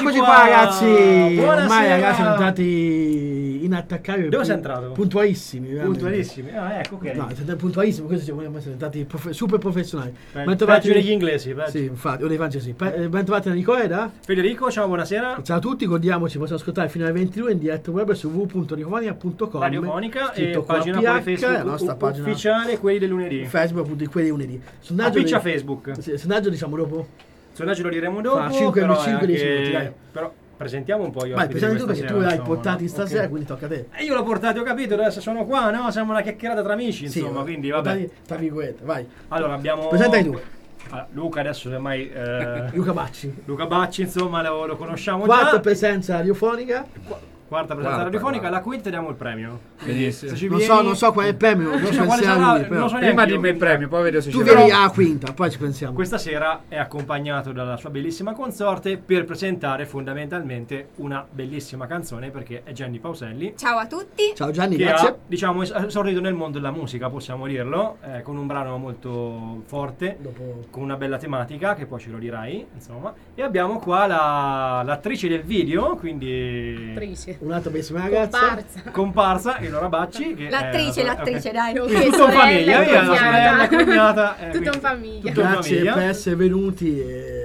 Eccoci qua ragazzi. Buonasera. Ormai ragazzi siamo stati inattaccabili. Dove sei entrato? Puntualissimi, veramente. Puntualissimi. Ecco, ok. No, siete puntualissimi, questo siamo stati super professionali. Peggio degli inglesi. Sì, infatti, o dei francesi. Ben trovati da Nicola e da Federico, ciao, buonasera. Ciao a tutti, godiamoci, possiamo ascoltare fino alle 22 in diretta web su www.radiofonica.com. Radiofonica e scritto con la pagina PH, poi Facebook la nostra pagina ufficiale, quelli del lunedì. Facebook appunto di quelli lunedì. Appiccia Facebook. Sì, sondaggio diciamo dopo. Sondaggio lo diremo dopo. Fra 5 però 5 10 minuti, dai. Però presentiamo un po' io. Vai, presenti tu perché tu l'hai portati stasera, okay. quindi tocca a te. E io l'ho portato, ho capito, adesso sono qua, no? Siamo una chiacchierata tra amici, insomma, quindi vabbè. Tra virgolette, vai. Allora, abbiamo... Presentati tu. Luca adesso ormai... Luca Bacci. Luca Bacci, insomma, lo conosciamo Quarta già. presenza radiofonica. Quarta presenza radiofonica, alla quinta diamo il premio. Benissimo. Non so qual è il premio, non so quale se sarà, lui, però. non so Prima neanche dimmi io. il premio, poi vedo se Tu ci vieni sarà. a quinta, poi ci pensiamo. Questa sera è accompagnato dalla sua bellissima consorte per presentare fondamentalmente una bellissima canzone, perché è Gianni Pauselli. Ciao a tutti. Ciao Gianni, Che grazie. ha, diciamo, esordido nel mondo della musica, possiamo dirlo, con un brano molto forte, con una bella tematica, che poi ce lo dirai, insomma. E abbiamo qua l'attrice del video, quindi Un'altra bellissima ragazza. comparsa, Eleonora Bacci. Che L'attrice, ok. dai. Quindi tutto in famiglia, via, la sorella, cognata. Tutto in famiglia. Tutto in Grazie famiglia. per essere venuti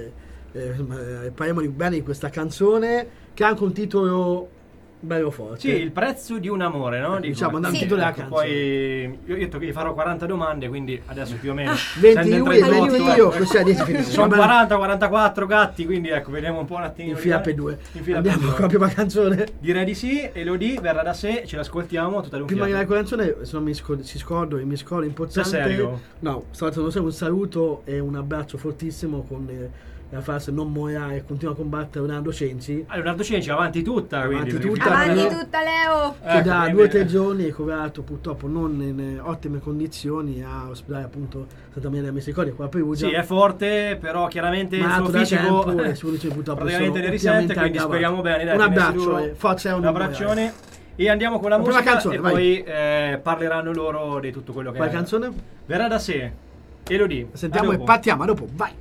parliamo bene di questa canzone che ha anche un titolo bello forte. Sì, il prezzo di un amore, no? Diciamo, Dico, il titolo della canzone. Poi io ho detto che gli farò 40 domande, quindi adesso più o meno 20 lui e 38, 20 io, così a 10 finiti. sono 40, 44 gatti, quindi ecco, vediamo un po' un attimino. In fila per due. In fila Abbiamo per due. con la prima canzone. Direi di sì, Elodie verrà da sé, ce l'ascoltiamo tutta Prima di l'unità. la canzone, se non mi scordo importante. Sei serio? No, stavolta non sei un saluto e un abbraccio fortissimo con la frase non morirà e continua a combattere Leonardo Cenci. Leonardo Cenci avanti tutta, quindi. Avanti perché- tutta. Avanti Ecco, tutta, Leo. Che da quindi- 2 o 3 giorni è curato purtroppo non in ottime condizioni a ospedale appunto Santa Maria della Misericordia qua a Perugia. Sì, è forte, però chiaramente il malato suo da fisico tempo e su purtroppo praticamente sono ne risente, ultimamente quindi aggravato. speriamo bene. Dai, Un tenere abbraccio sicuro. e forza e Un abbraccione. E andiamo con la La prima musica canzone, e vai. poi parleranno loro di tutto quello che Quale è. canzone? Verrà da sé. Elodie. Sentiamo A e dopo. partiamo, a dopo, vai.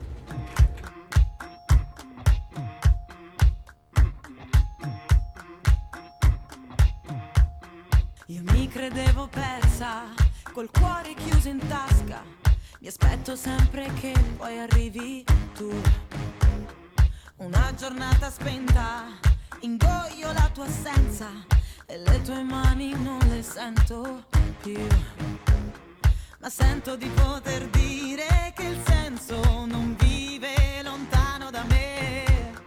Io mi credevo persa, col cuore chiuso in tasca. Mi aspetto sempre che poi arrivi tu. Una giornata spenta, ingoio la tua assenza e le tue mani non le sento più. Ma sento di poter dire che il senso non vive lontano da me.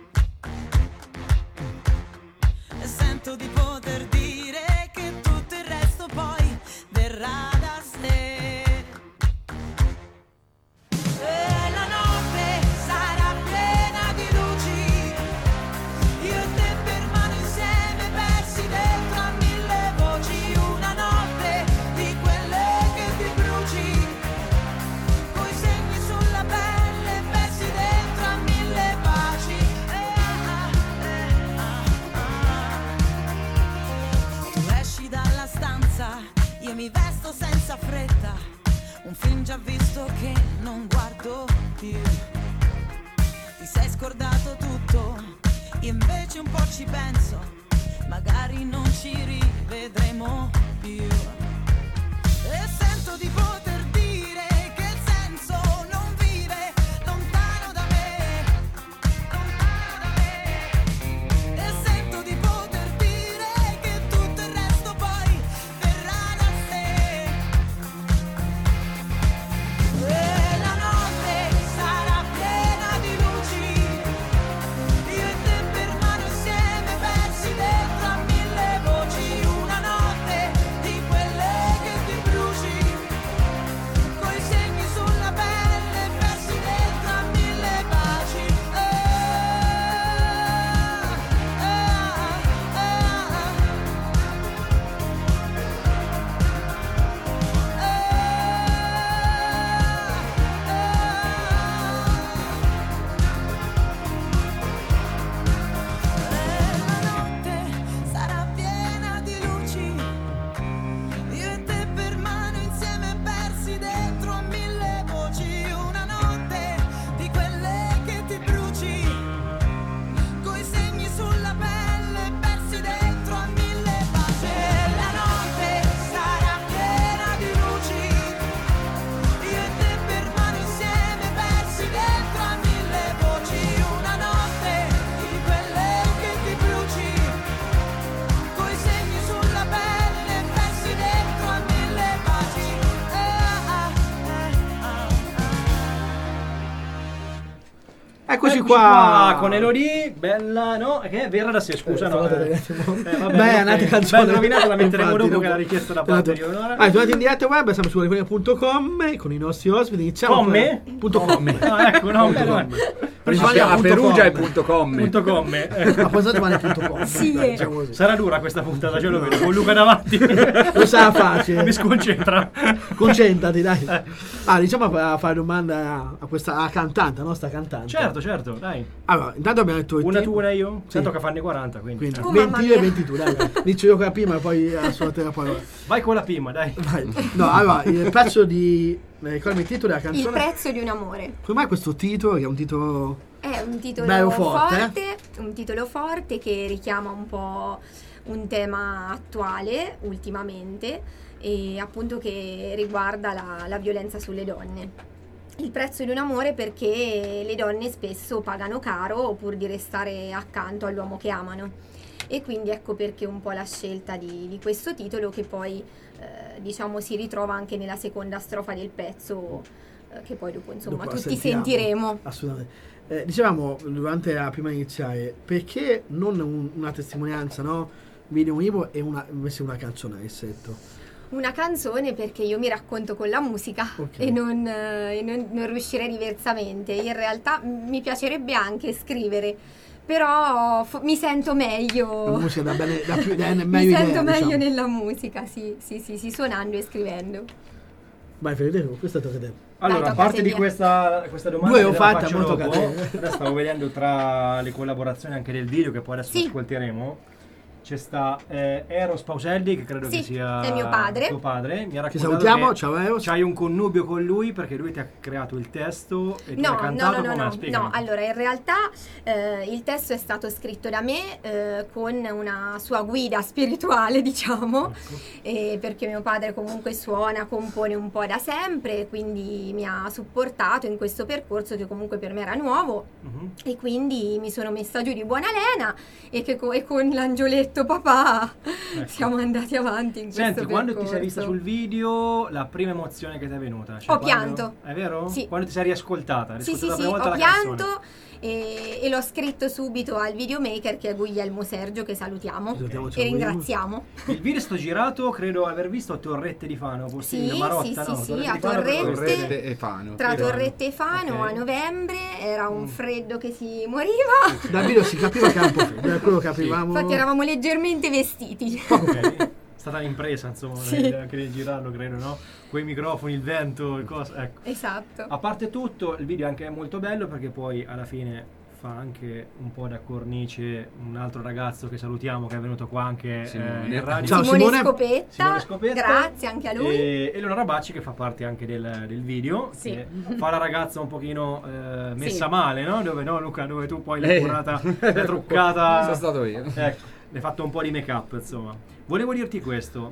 E sento di poter dire che tutto il resto poi verrà da sé. E la notte sarà piena di luci, io e te per mano insieme persi dentro a 1000 voci. Una notte di quelle che ti bruci, coi segni sulla pelle persi dentro a 1000 paci. Tu esci dalla stanza, io mi vesto senza fretta, un film già visto che non guardo più. Ti sei scordato tutto, io invece un po' ci penso, magari non ci rivedremo più. E sento di poter dire che il senso non vive lontano da me, lontano da me. E sento di poter dire che tutto il resto poi verrà da sé. E la notte sarà piena di luci, io e te per mano insieme persi dentro a 1000 voci. Una notte di quelle Eccoci qua con Elodie, bella, no? Che è vera da sé, scusa, no? Beh, è un'altra canzone. Beh, rovinata, la metteremo Infatti, dopo che l'ha richiesto da parte di Eleonora. Tornati in diretta web, siamo su radiofonia.com con i nostri ospiti. Iniziamo Come? .com. Ah, ecco, no, A Perugia è .com. A Posadomani.com. Sì. Sarà dura questa puntata, ce lo vedo, con Luca davanti. Lo sa facile. Mi sconcentra. Concentrati, dai. Diciamo a fare domanda a questa cantante, no? Sta cantante. Certo, dai. Allora, intanto abbiamo detto Una tu, una io? Sì. Sento che fanno i 40, quindi. 20 io e 20 tu, dai. Inizio io con la prima e poi a sua te la parola. Vai con la prima, dai. Vai. No, allora, il pezzo di... Ricordi il titolo della canzone? Il prezzo di un amore. Come mai questo titolo, che è un titolo... È un titolo bello forte, un titolo forte che richiama un po' un tema attuale ultimamente e appunto che riguarda la violenza sulle donne. Il prezzo di un amore perché le donne spesso pagano caro pur di restare accanto all'uomo che amano. E quindi ecco perché un po' la scelta di questo titolo che poi diciamo si ritrova anche nella seconda strofa del pezzo che poi dopo insomma tutti sentiremo. Assolutamente. Dicevamo durante la prima iniziale, perché non una testimonianza, no? Video un libro e invece una canzone a essetto? Una canzone perché io mi racconto con la musica e non riuscirei diversamente. In realtà mi piacerebbe anche scrivere, però mi sento meglio. La musica meglio mi sento meglio diciamo. nella musica, sì, suonando e scrivendo. Vai Federico, questo è tocca a te. Allora, a parte di questa domanda, due ho fatta, faccio molto dopo. catena. Adesso stavo vedendo tra le collaborazioni anche del video che poi adesso ascolteremo. C'è sta Eros Pauselli, che credo che sia è mio padre. tuo padre. Mi ha Ci raccontato salutiamo, che ciao Eros. c'hai un connubio con lui perché lui ti ha creato il testo e ti ha cantato. No, allora in realtà il testo è stato scritto da me con una sua guida spirituale, diciamo, perché mio padre comunque suona, compone un po' da sempre, quindi mi ha supportato in questo percorso che comunque per me era nuovo e quindi mi sono messa giù di buona lena e con l'angioletto papà siamo andati avanti in questo Senti, percorso. quando ti sei vista sul video, la prima emozione che ti è venuta? Cioè, ho pianto. È vero? Sì. Quando ti sei riascoltata? Sì, la prima volta ho la pianto canzone. e l'ho scritto subito al videomaker che è Guglielmo Sergio, che salutiamo Ciao, e ringraziamo. Il video è stato girato, credo aver visto, a Torrette di Fano, possibile? Marotta, no? Sì, a Torrette e Fano. Tra Torrette e Fano a novembre, era un freddo che si moriva. Dal video si capiva che era un po' freddo, era quello che capivamo. Infatti eravamo leggermente vestiti. Ok, è stata un'impresa, insomma, Sì. anche nel girarlo, credo, no? Quei microfoni, il vento, il coso, ecco. Esatto. A parte tutto, il video anche è molto bello perché poi alla fine fa anche un po' da cornice un altro ragazzo che salutiamo che è venuto qua anche in radio. Ciao, Simone Simone. Scopetta, grazie anche a lui. E Eleonora Bacci che fa parte anche del video, Sì. che fa la ragazza un pochino messa male, no? Dove no Luca, dove tu poi l'hai curata, l'hai truccata. Sono stato io. Ecco, l'hai fatto un po' di make up, insomma. Volevo dirti questo,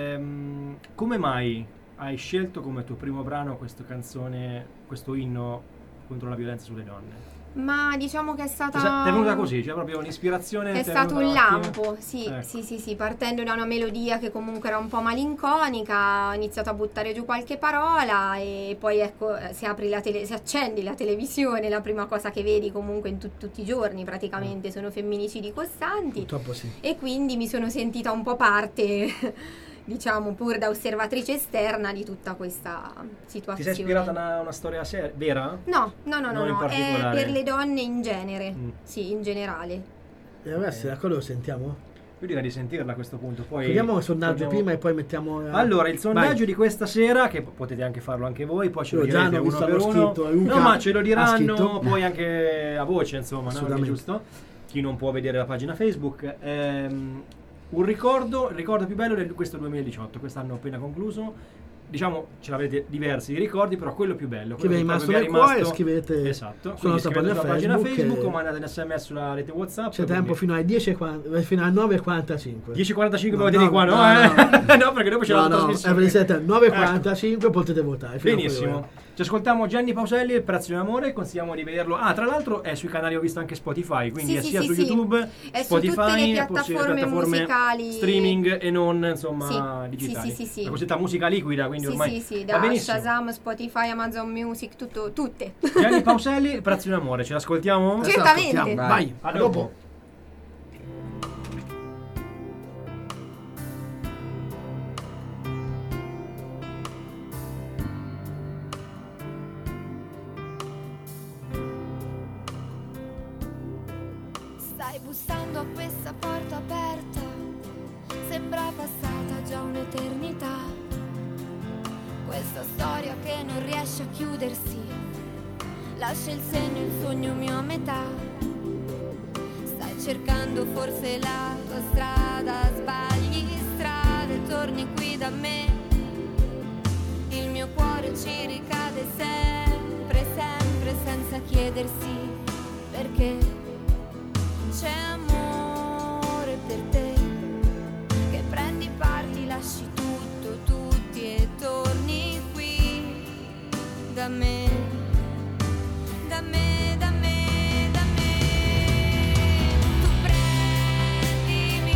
come mai hai scelto come tuo primo brano questa canzone, questo inno contro la violenza sulle donne? Ma diciamo che è stata... Ti è venuta così, cioè proprio un'ispirazione? È ti è stato un venuta un attimo? lampo, sì, Ecco. sì, partendo da una melodia che comunque era un po' malinconica, ho iniziato a buttare giù qualche parola e poi ecco, se accendi la televisione, la prima cosa che vedi comunque in tutti i giorni praticamente sono femminicidi costanti. Purtroppo sì. E quindi mi sono sentita un po' parte... diciamo pur da osservatrice esterna di tutta questa situazione. Ti sei ispirata a una storia vera? No, Non in è particolare. per le donne in genere, sì, in generale. E ora se d'accordo lo sentiamo? Io direi di sentirla a questo punto. Poi Vediamo il sondaggio torniamo- prima e poi mettiamo... Allora, il sondaggio Vai. di questa sera, che potete anche farlo anche voi, poi ce lo Io già direte hanno uno visto, per hanno uno. scritto, Luca No, ma ce lo ha diranno scritto. poi anche a voce, insomma, no? È Assolutamente. giusto? Chi non può vedere la pagina Facebook. Un ricordo, il ricordo più bello di questo 2018, quest'anno appena concluso. Diciamo, ce l'avete diversi di ricordi, però quello più bello. Che vi è rimasto proprio nel cuore, scrivete esatto, sulla nostra scrivete sulla pagina Facebook Facebook e- o mandate un SMS sulla rete WhatsApp. C'è tempo fino alle 10:40 fino alle 9:45. 10:45 No, potete di qua, no? No, perché dopo c'è la trasmissione. 9:45 potete votare. fino a Benissimo. quell'ora. Ci ascoltiamo Gianni Pauselli, Il prezzo di un amore, consigliamo di vederlo. Ah, tra l'altro è sui canali, ho visto anche Spotify, quindi Sì, è sì, sia sì, su sì. YouTube, È su Spotify, tutte le possibili piattaforme musicali. streaming e non, insomma, Sì, digitali. sì. La cosiddetta musica liquida, quindi quindi Sì, ormai sì, va da benissimo. Shazam, Spotify, Amazon Music, tutte. Gianni Pauselli, Prezzo di un amore, ce l'ascoltiamo? Sì. Certamente. Ascoltiamo, vai, A a dopo. Stai bussando a questa porta aperta, sembra passata già un'eternità. Questa storia che non riesce a chiudersi, lascia il segno, il sogno mio a metà. Stai cercando forse la tua strada, sbagli strade, torni qui da me. Il mio cuore ci ricade sempre, sempre, senza chiedersi perché. C'è amore per te, che prendi parti, lasci tutto, tutti e torni qui da me, da me, da me, da me. Tu prendimi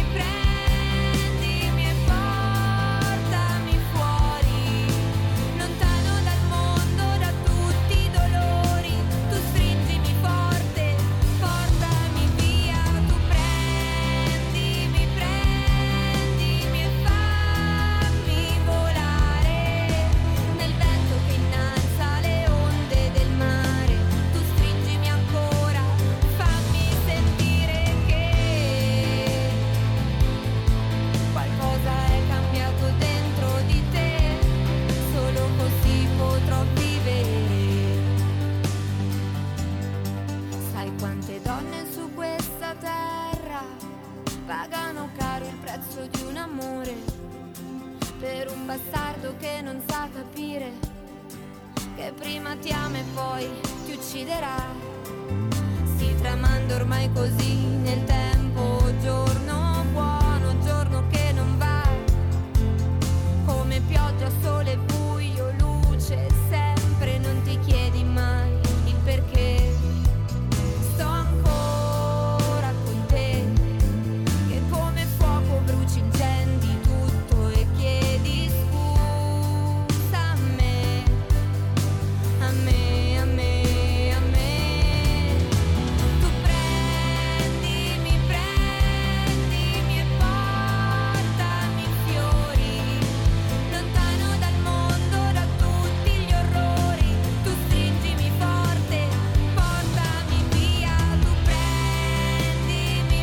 e portami fuori, lontano dal mondo, da tutti i dolori. Tu stringimi forte, portami via. Tu prendimi e fammi volare nel vento che innalza le onde del mare. Tu stringimi ancora, fammi sentire che qualcosa è cambiato dentro di te, solo così potrò vivere. Sai quante donne su questa terra pagano caro il prezzo di un amore, per un bastardo che non sa capire che prima ti ama e poi ti ucciderà. Si tramanda ormai così nel tempo, giorno buono, giorno che non va, come pioggia, sole, buio, luce, sempre non ti chiedi mai il perché. Sto ancora con te, che come fuoco bruci, incendi tutto e chiedi scusa a me, a me, a me, a me. Tu prendimi e portami fiori, lontano dal mondo, da tutti gli orrori. Tu stringimi forte, portami via. Tu prendimi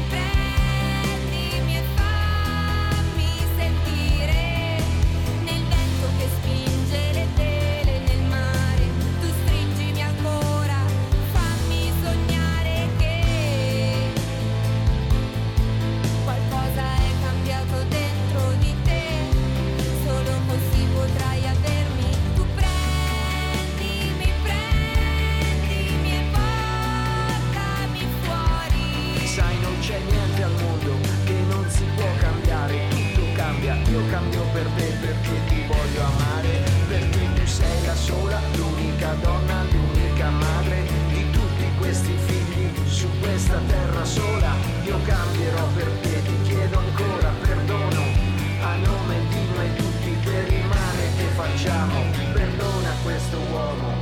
e fammi sentire nel vento che spinge le tele nel mare. Tu stringimi ancora, fammi sognare che qualcosa è cambiato dentro di te, solo così potrai avermi. Tu prendimi e portami fuori. Sai, non c'è niente al mondo che non si può cambiare, tutto cambia, io cambio per te perché ti voglio amare, perché tu sei la sola, l'unica donna, l'unica madre di tutti questi figli su questa terra sola. Io cambierò per te, ti chiedo ancora perdono, a nome di noi tutti per il male che facciamo, perdona questo uomo.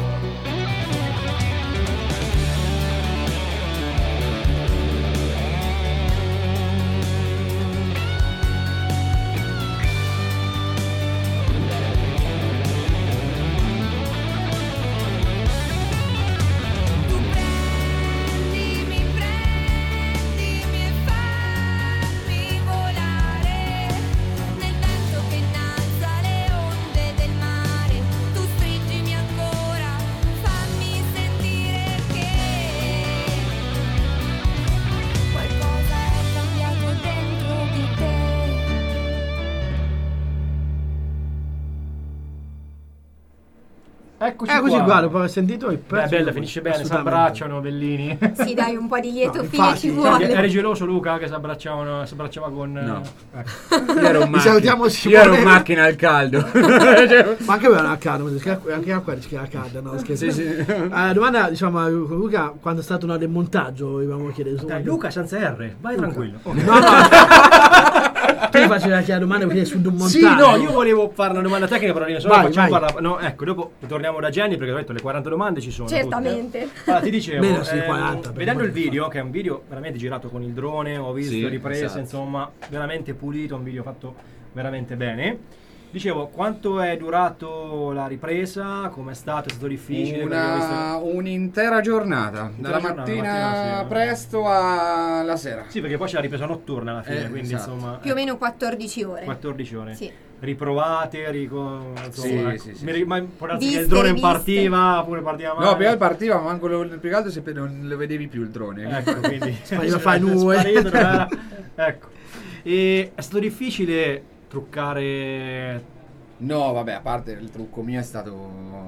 Tu prendimi e fammi volare nel vento che innalza le onde del mare. Tu stringimi ancora, fammi sentire che qualcosa è cambiato dentro di te. Eccoci Eccoci qua, dopo qua. aver sentito il Beh, prezzo. bella, finisce bene, si Assolutamente. abbracciano, bellini. Sì, dai, un po' di lieto No, fine infatti, ci cioè, vuole. Eri geloso Luca che si abbracciava con... No. ecco. Io ero in Vi salutiamo, macchina, io ero in Simone. macchina al caldo. Cioè, Ma anche aveva accade, anche a qua rischia accade, no? Scherzo. sì, sì. Domanda, diciamo, a Luca, quando è stato del montaggio, volevamo chiedere. Dai, Luca senza R, vai tranquillo. No, no. Tu mi facevi la domanda perché su un montano. Sì, no, io volevo fare una domanda tecnica, però adesso Vai, facciamo vai. parlare. No, ecco, dopo torniamo da Jenny perché ho detto le 40 domande ci sono. Certamente. Tutte. Allora, ti dicevo, Meno sì, 40, per vedendo il amor di video, che è un video veramente girato con il drone, ho visto Sì, riprese, esatto. insomma, veramente pulito, un video fatto veramente bene. Dicevo, quanto è durato la ripresa? Com'è stato? È stato difficile? Perché ho visto- Un'intera giornata, dalla giornata, mattina mattina, sì. presto alla sera. Sì, perché poi c'è la ripresa notturna alla fine, quindi esatto. insomma... Più o meno 14 ore. 14 ore. Sì. Riprovate, insomma, Sì, ecco. sì, sì, Mi sì. ri- ma può darsi che Viste, il drone riviste. partiva, oppure partiva male. No, prima partiva, ma manco più che altro se non lo vedevi più il drone. Ecco, quindi Spariva fra i nuvoli. sparito, non era- ecco. E è stato difficile truccare. No, vabbè, a parte il trucco mio è stato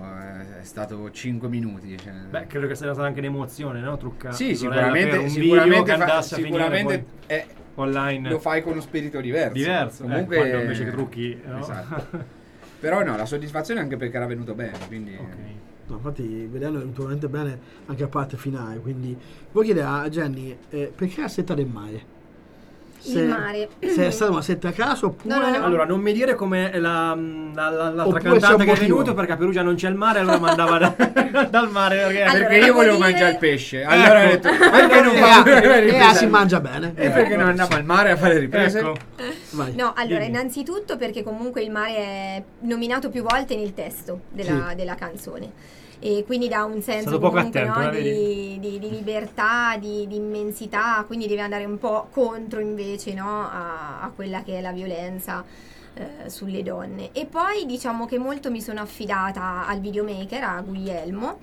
5 minuti. Cioè. Beh, credo che sia stata anche un'emozione, no? Truccare. Sì, Sorella, per sicuramente, un sicuramente, video che andasse a sicuramente finire poi online. lo fai con uno spirito diverso. Diverso. Comunque, Quando invece che trucchi, no? Esatto. Però no, la soddisfazione anche perché era venuto bene, quindi... Ok. No, infatti vedendo è venuto veramente bene anche a parte finale, quindi vuoi chiedere a Jenny perché la setta del mare? Il mare. Se è stata una setta a caso oppure No, no, no. Allora, non mi dire come l'altra Oppure c'è cantante un che è motivo. venuto perché a Perugia non c'è il mare, allora mandava dal mare. Perché Allora, Perché io devo volevo dire- mangiare il pesce, allora ho detto perché non e fa si mangia bene. E perché non andiamo al mare a fare riprese? Ecco. Vai. No, allora, Dimmi. innanzitutto perché comunque il mare è nominato più volte nel testo della canzone. E quindi dà un senso Stato poco comunque, attento, no, vedi? di libertà, di immensità, quindi deve andare un po' contro invece, no, a quella che è la violenza sulle donne. E poi diciamo che molto mi sono affidata al videomaker, a Guglielmo,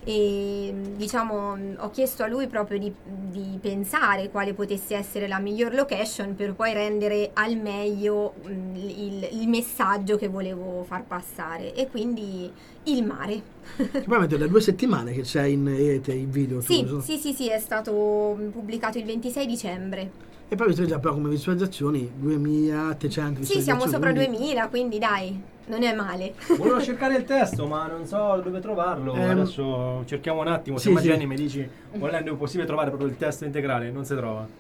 e diciamo ho chiesto a lui proprio di pensare quale potesse essere la miglior location per poi rendere al meglio il messaggio che volevo far passare, e quindi il mare. Che poi da 2 settimane che c'è in rete il video. Sì, tu, sì, è stato pubblicato il 26 dicembre. E poi visto già però come visualizzazioni 2300 Sì, siamo sopra quindi- 2000, quindi dai, non è male. Volevo cercare il testo, ma non so dove trovarlo. Adesso cerchiamo un attimo. Se sì, sì. Jenny mi dici, volendo è possibile trovare proprio il testo integrale, non si trova.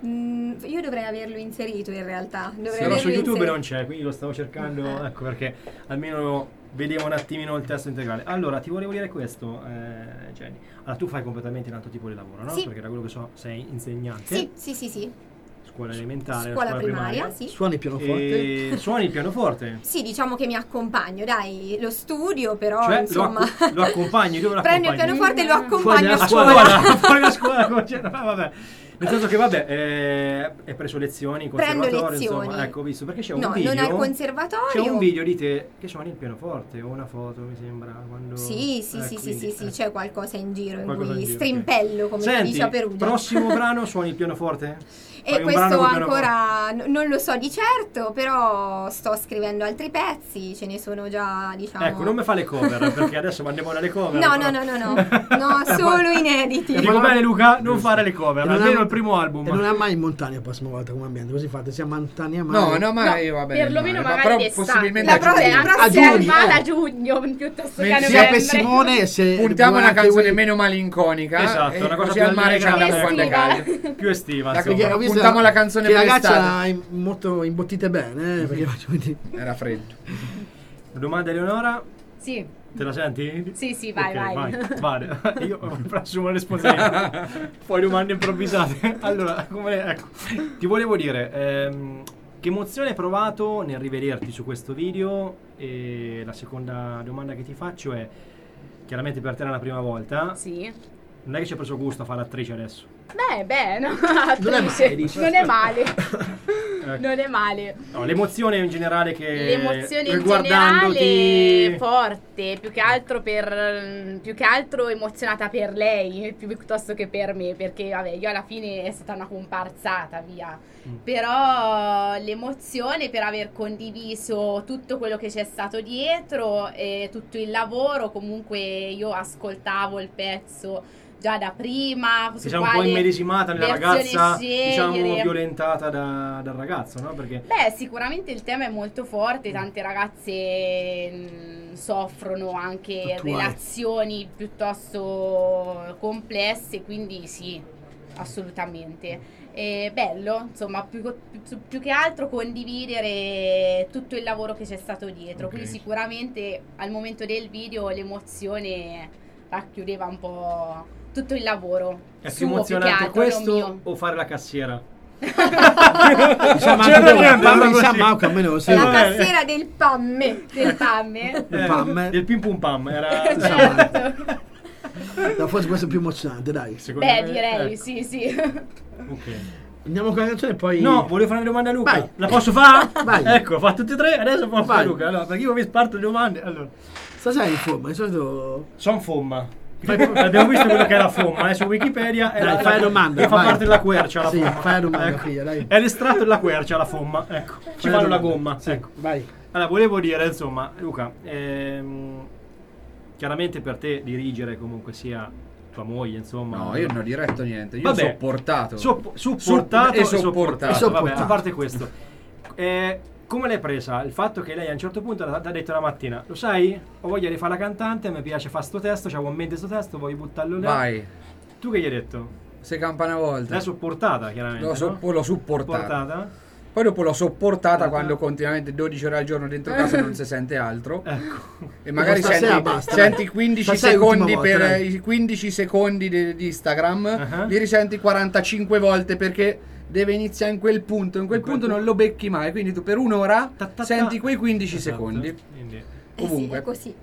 Io dovrei averlo inserito in realtà. Dovrei Però su averlo YouTube inserito. non c'è, quindi lo stavo cercando, ecco perché almeno vediamo un attimino il testo integrale. Allora, ti volevo dire questo, Jenny. Allora, tu fai completamente un altro tipo di lavoro, no? Sì. Perché da quello che so sei insegnante. Sì. Scuola elementare, Scuola primaria, sì. Suoni il pianoforte. E suoni il pianoforte. Sì, diciamo che mi accompagno, dai, lo studio, però Cioè, insomma. lo accompagni, dove lo Prendo il accompagni? pianoforte e lo accompagno Fuori a da scuola. Fuori la scuola, vabbè. Nel senso che hai preso lezioni in Prendo conservatorio, lezioni. insomma, ecco, ho visto, perché c'è un No, video. non al conservatorio. C'è un video di te che suoni il pianoforte, o una foto, mi sembra, quando Sì, quindi, c'è qualcosa in giro in Qualcosa cui in giro, strimpello, come si Senti, dice a Perugia. prossimo brano suoni il pianoforte? Fai E un questo brano col pianoforte? ancora non lo so di certo, però sto scrivendo altri pezzi, ce ne sono già, diciamo. Ecco, non mi fa le cover, perché adesso mandiamo dalle cover. No, però- no, solo inediti. Ti dico bene Luca, non fare le cover, E non almeno ha- il primo album. E non è mai in montagna la prossima volta come ambiente, così fate sia montagna ma No, ma io va bene. perlomeno ma magari però d'estate. possibilmente La a giugno. prossima- a giugno, a giugno piuttosto che a sia novembre. per Simone se Puntiamo una durante canzone quei- meno malinconica. Esatto, e una cosa così più al mare ci allegra, andiamo quando è estiva. caldo. Più estiva, La- insomma. Perché ho visto puntiamo la canzone che per ragazza l'estate. molto imbottite bene, perché faccio quindi Era freddo. Domanda Eleonora, Sì, te la senti? sì, vai, Ok, vai. Vale. Io assumo la responsabilità. Poi domande improvvisate. Allora, ecco, ti volevo dire, che emozione hai provato nel rivederti su questo video? E la seconda domanda che ti faccio è, chiaramente per te era la prima volta, Sì. non è che ci hai preso gusto a fare l'attrice adesso? Beh, no, Non è attrice, male, dici. non è male. Ecco. Non è male. No, l'emozione in generale che L'emozione in riguardandoti- generale forte, più che altro emozionata per lei piuttosto che per me, perché vabbè, io alla fine è stata una comparsata, via. Però l'emozione per aver condiviso tutto quello che c'è stato dietro e tutto il lavoro, comunque io ascoltavo il pezzo già da prima, Ti sei un po' immedesimata nella versione ragazza, scegliere. diciamo, violentata dal ragazzo, no? Perché Beh, sicuramente il tema è molto forte, tante ragazze soffrono anche Attuali. relazioni piuttosto complesse, quindi sì, assolutamente. è bello, insomma, più che altro condividere tutto il lavoro che c'è stato dietro. Ok. Quindi sicuramente al momento del video l'emozione racchiudeva un po' tutto il lavoro. È più suo, più che emozionante altro, non questo mio. o fare la cassiera? Diciamo Cioè, anche niente, parla di così. San Marco, almeno sì. La vabbè. cassiera del pamme. Del pamme. Pam. Del pim pum pam era Certo. No, forse questo è più emozionante, dai. secondo Beh, me, direi, ecco. sì. Ok. Andiamo con la canzone e poi... No, volevo fare una domanda a Luca. Vai. La posso fare? Vai. Ecco, fa tutte e tre, adesso può fare Vai. Luca. Allora, perché io vi sparto le domande. Allora, Stasera in forma, di solito... son fomma. Abbiamo visto quello che è la fomma, su Wikipedia è Dai, la, fai la domanda, che fa vai. parte della quercia la Sì, fomma. fai la domanda, Ecco. figlia, dai. È l'estratto della quercia la fomma, ecco. Ci Fai la fanno la domanda. gomma, Sì, ecco. vai. Allora, volevo dire, insomma, Luca, chiaramente per te dirigere comunque sia tua moglie, insomma. No, io non ho diretto niente, io Vabbè. ho sopportato. Supportato e sopportato. Vabbè, a parte questo. Come l'hai presa? Il fatto che lei a un certo punto ti ha detto la mattina, lo sai? Ho voglia di fare la cantante, mi piace fare sto testo, c'avevo in mente sto testo, voglio buttarlo là. Vai, Tu che gli hai detto? se campa una volta. L'hai sopportata, chiaramente. L'ho no? supportata. Poi dopo l'ho sopportata Portata. quando continuamente 12 ore al giorno dentro casa non si sente altro. Ecco. E magari Stasera senti, basta, senti dai. 15 Stasera è secondi l'ultima volta, per dai. i 15 secondi di Instagram, Uh-huh. li risenti 45 volte perché deve iniziare in quel punto. In quel punto non lo becchi mai. Quindi tu per un'ora senti quei 15 Esatto. secondi. Quindi. Sì, Ovunque. è così.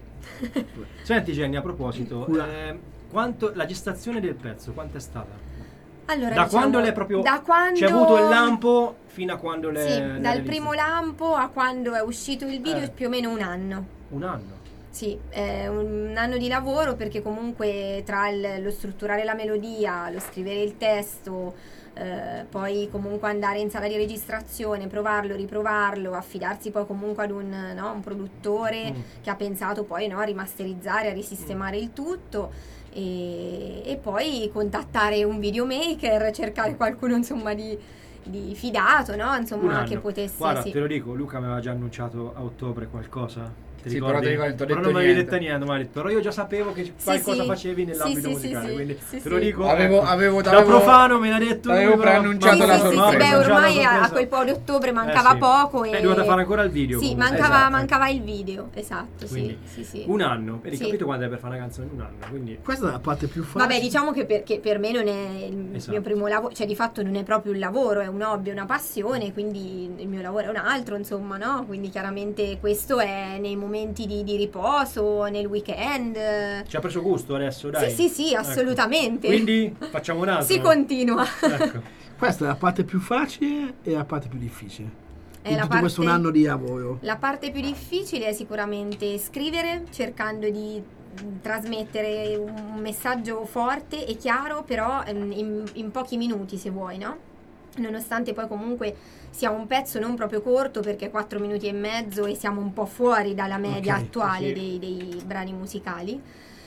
Senti Jenny, a proposito, Cura. quanto la gestazione del pezzo, quanto è stata? Allora, Da diciamo, quando l'è proprio... da quando... C'è avuto il lampo fino a quando l'è... Sì, l'è dal realizzato? primo lampo a quando è uscito il video più o meno un anno. Un anno. Sì, è un anno di lavoro perché comunque tra lo strutturare la melodia, lo scrivere il testo, poi comunque andare in sala di registrazione, provarlo, riprovarlo, affidarsi poi comunque ad un produttore che ha pensato poi a rimasterizzare, a risistemare il tutto e poi contattare un videomaker, cercare qualcuno insomma di fidato, no? Un Insomma anno. che potesse... Guarda, sì. te lo dico, Luca mi aveva già annunciato a ottobre qualcosa. Ti Sì, ricordi? però ti ricordi, t'ho Però detto non mi avevi niente. detto niente, mi ha detto, però io già sapevo che qualcosa sì. facevi nell'ambito Sì, musicale, quindi sì, te lo sì. dico. Avevo- da profano me l'ha detto avevo lui, però- preannunciato Sì, la sì, sì, sorpresa. sì, beh, Già la ormai sorpresa. a quel po' di ottobre mancava sì. poco e dovete fare ancora il video Sì, comunque. mancava il video, esatto, Quindi, sì. un anno, hai Sì. capito quando è per fare una canzone? Un anno, quindi... Questa è la parte più facile. Vabbè, diciamo che per me non è il Esatto. mio primo lavoro, cioè di fatto non è proprio un lavoro, è un hobby, è una passione, quindi il mio lavoro è un altro, insomma, no? Quindi chiaramente questo è nei momenti di riposo, nel weekend. Ci ha preso gusto adesso, dai. Sì, Ecco. assolutamente. Quindi facciamo un altro. Si continua. Ecco. Questa è la parte più facile e la parte più difficile. È In la tutto questo un parte- anno di lavoro. La parte più difficile è sicuramente scrivere, cercando di trasmettere un messaggio forte e chiaro, però in pochi minuti, se vuoi, no? Nonostante poi comunque sia un pezzo non proprio corto, perché 4 minuti e mezzo e siamo un po' fuori dalla media Ok, attuale sì. dei brani musicali.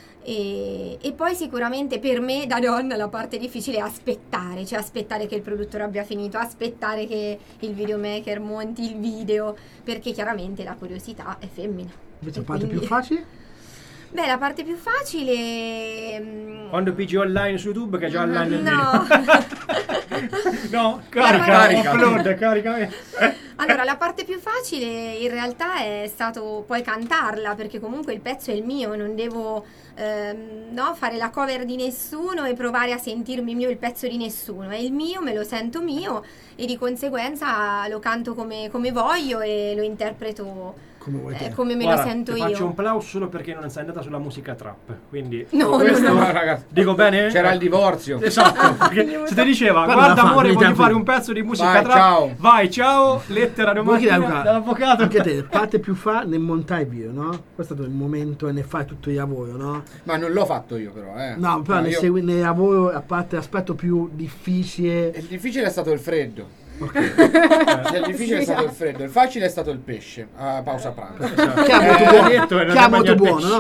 E poi sicuramente per me da donna la parte difficile è aspettare, cioè aspettare che il produttore abbia finito, aspettare che il videomaker monti il video, perché chiaramente la curiosità è femmina. Invece E la parte quindi- più facile? Beh, la parte più facile... Quando pigi online su YouTube che è già online nel no. video. No, Carica. upload, carica. Allora, la parte più facile in realtà è stato poi cantarla, perché comunque il pezzo è il mio, non devo fare la cover di nessuno e provare a sentirmi mio il pezzo di nessuno, è il mio, me lo sento mio e di conseguenza lo canto come voglio e lo interpreto Come vuoi te. come me Guarda, lo sento ti faccio io. un plauso solo perché non sei andata sulla musica trap, quindi No, questo- no. ragazzi, dico bene? c'era il divorzio. Esatto, perché se ti diceva Guarda, guarda la fa, amore nei voglio tempi. fare un pezzo di musica Vai, trap, ciao. vai ciao, lettera Vuoi chiedere, domattina Luca, dall'avvocato. anche te, parte più nel montare il video, no? Questo è stato il momento e ne fai tutto il lavoro, no? Ma non l'ho fatto io però, No, però io- nel lavoro, a parte l'aspetto più difficile. Il difficile è stato il freddo. Ok. Cioè, il difficile è stato il freddo, il facile è stato il pesce a pausa pranzo. Esatto. Che è molto detto, buono, non che è è molto mangiare buono, pesce. no?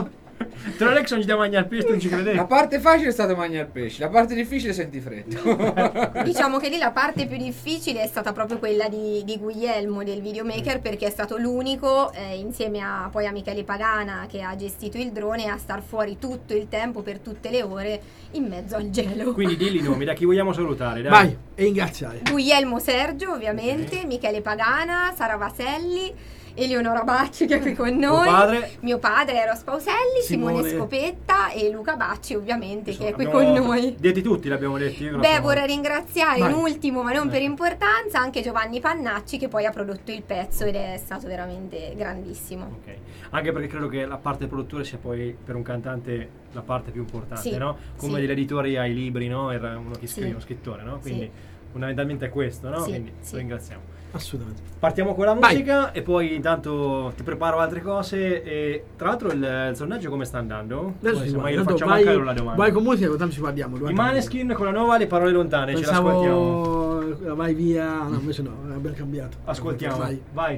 Tra Alex ogni da mangiare il pesce, non ci credevi? La parte facile è stata mangiare il pesce, la parte difficile senti freddo. Diciamo che lì la parte più difficile è stata proprio quella di Guglielmo, del videomaker, perché è stato l'unico, insieme a Michele Pagana, che ha gestito il drone, a star fuori tutto il tempo, per tutte le ore, in mezzo al gelo. Quindi dilli i nomi, da chi vogliamo salutare, dai. Vai, e ringraziare. Guglielmo Sergio, ovviamente, Michele Pagana, Sara Vaselli, Eleonora Bacci, che è qui con noi, mio padre Eros Pauselli, Simone Scopetta e Luca Bacci, ovviamente, che è qui con noi. Detti tutti, l'abbiamo detti. Vorrei ringraziare in ultimo, ma non per importanza, anche Giovanni Pannacci, che poi ha prodotto il pezzo ed è stato veramente grandissimo. Ok, anche perché credo che la parte produttura sia poi per un cantante la parte più importante, sì, no? Come l'editore ai libri, no? Era uno che scrive, uno scrittore, no? Quindi fondamentalmente è questo, no? Quindi lo ringraziamo. Assolutamente. Partiamo con la musica e poi intanto ti preparo altre cose. E tra l'altro il sondaggio come sta andando? Vai con musica, tanto ci parliamo. I Maneskin con la nuova Le parole lontane. Pensavo, ce l'ascoltiamo. Vai via. No, invece no, abbiamo cambiato. Ascoltiamo. Vai.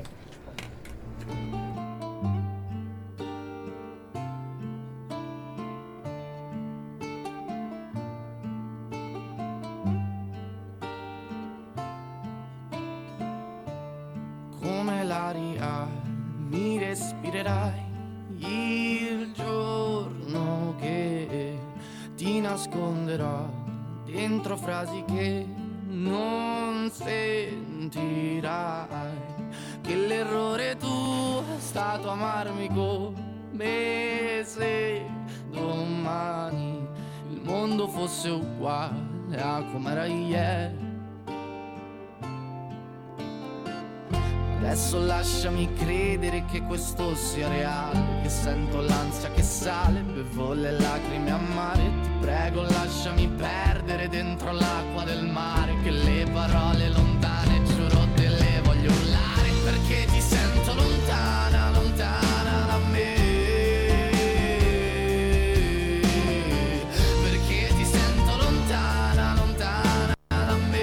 Mi respirerai il giorno che ti nasconderò dentro frasi che non sentirai, che l'errore tuo è stato amarmi come se domani il mondo fosse uguale a com'era ieri. Adesso lasciami credere che questo sia reale, che sento l'ansia che sale, bevo le lacrime amare. Ti prego lasciami perdere dentro l'acqua del mare, che le parole lontane giuro te le voglio urlare, perché ti sento lontana, lontana da me. Perché ti sento lontana, lontana da me.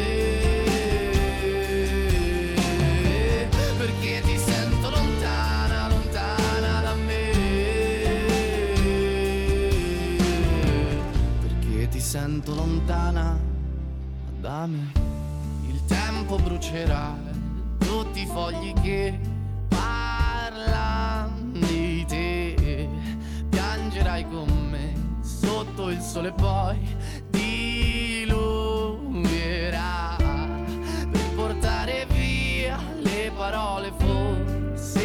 Perché ti sento lontana, lontana da me. Perché ti sento lontana da me. Il tempo brucerà tutti i fogli che parlano di te. Piangerai con me sotto il sole, poi diluvierà per portare via le parole forse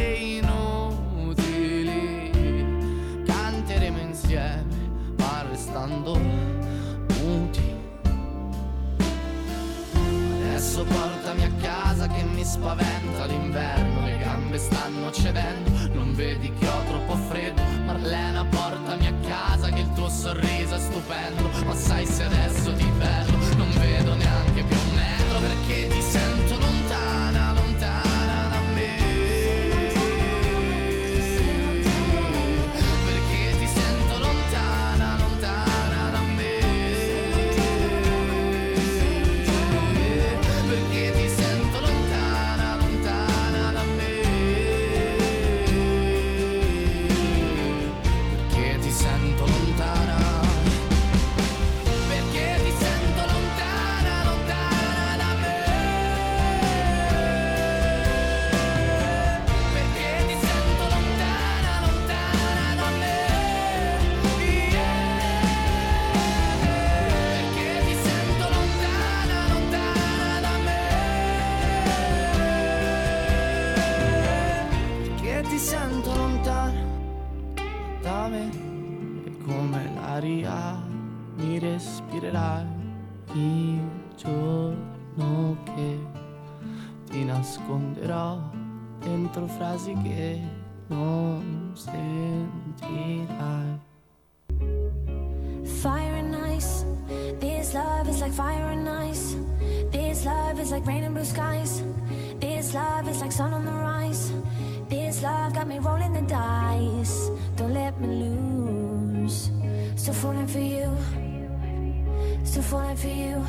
inutili. Canteremo insieme ma restando muti. Adesso portami a casa che mi spaventa l'inverno, le gambe stanno cedendo, non vedi che ho troppo freddo. Marlena, portami a casa che il tuo sorriso è stupendo, ma sai se adesso ti perdo non vedo neanche più un metro, perché ti sento lontana, lontana da me. Perché ti sento lontana, lontana da me. Perché ti sento lontana, lontana da me. Perché ti sento lontana. Perché ti sento lontana, lontana da me. Perché ti sento lontana, lontana da me. Perché ti sento lontana, lontana da me. Perché ti sento lontana da me. E come l'aria mi respirerai il giorno che ti nasconderò dentro frasi che non sentirai. Fire and ice, this love is like fire and ice. This love is like rain and blue skies. This love is like sun on the rise. This love got me rolling the dice. Don't let me lose. Still falling for you. Still falling for you.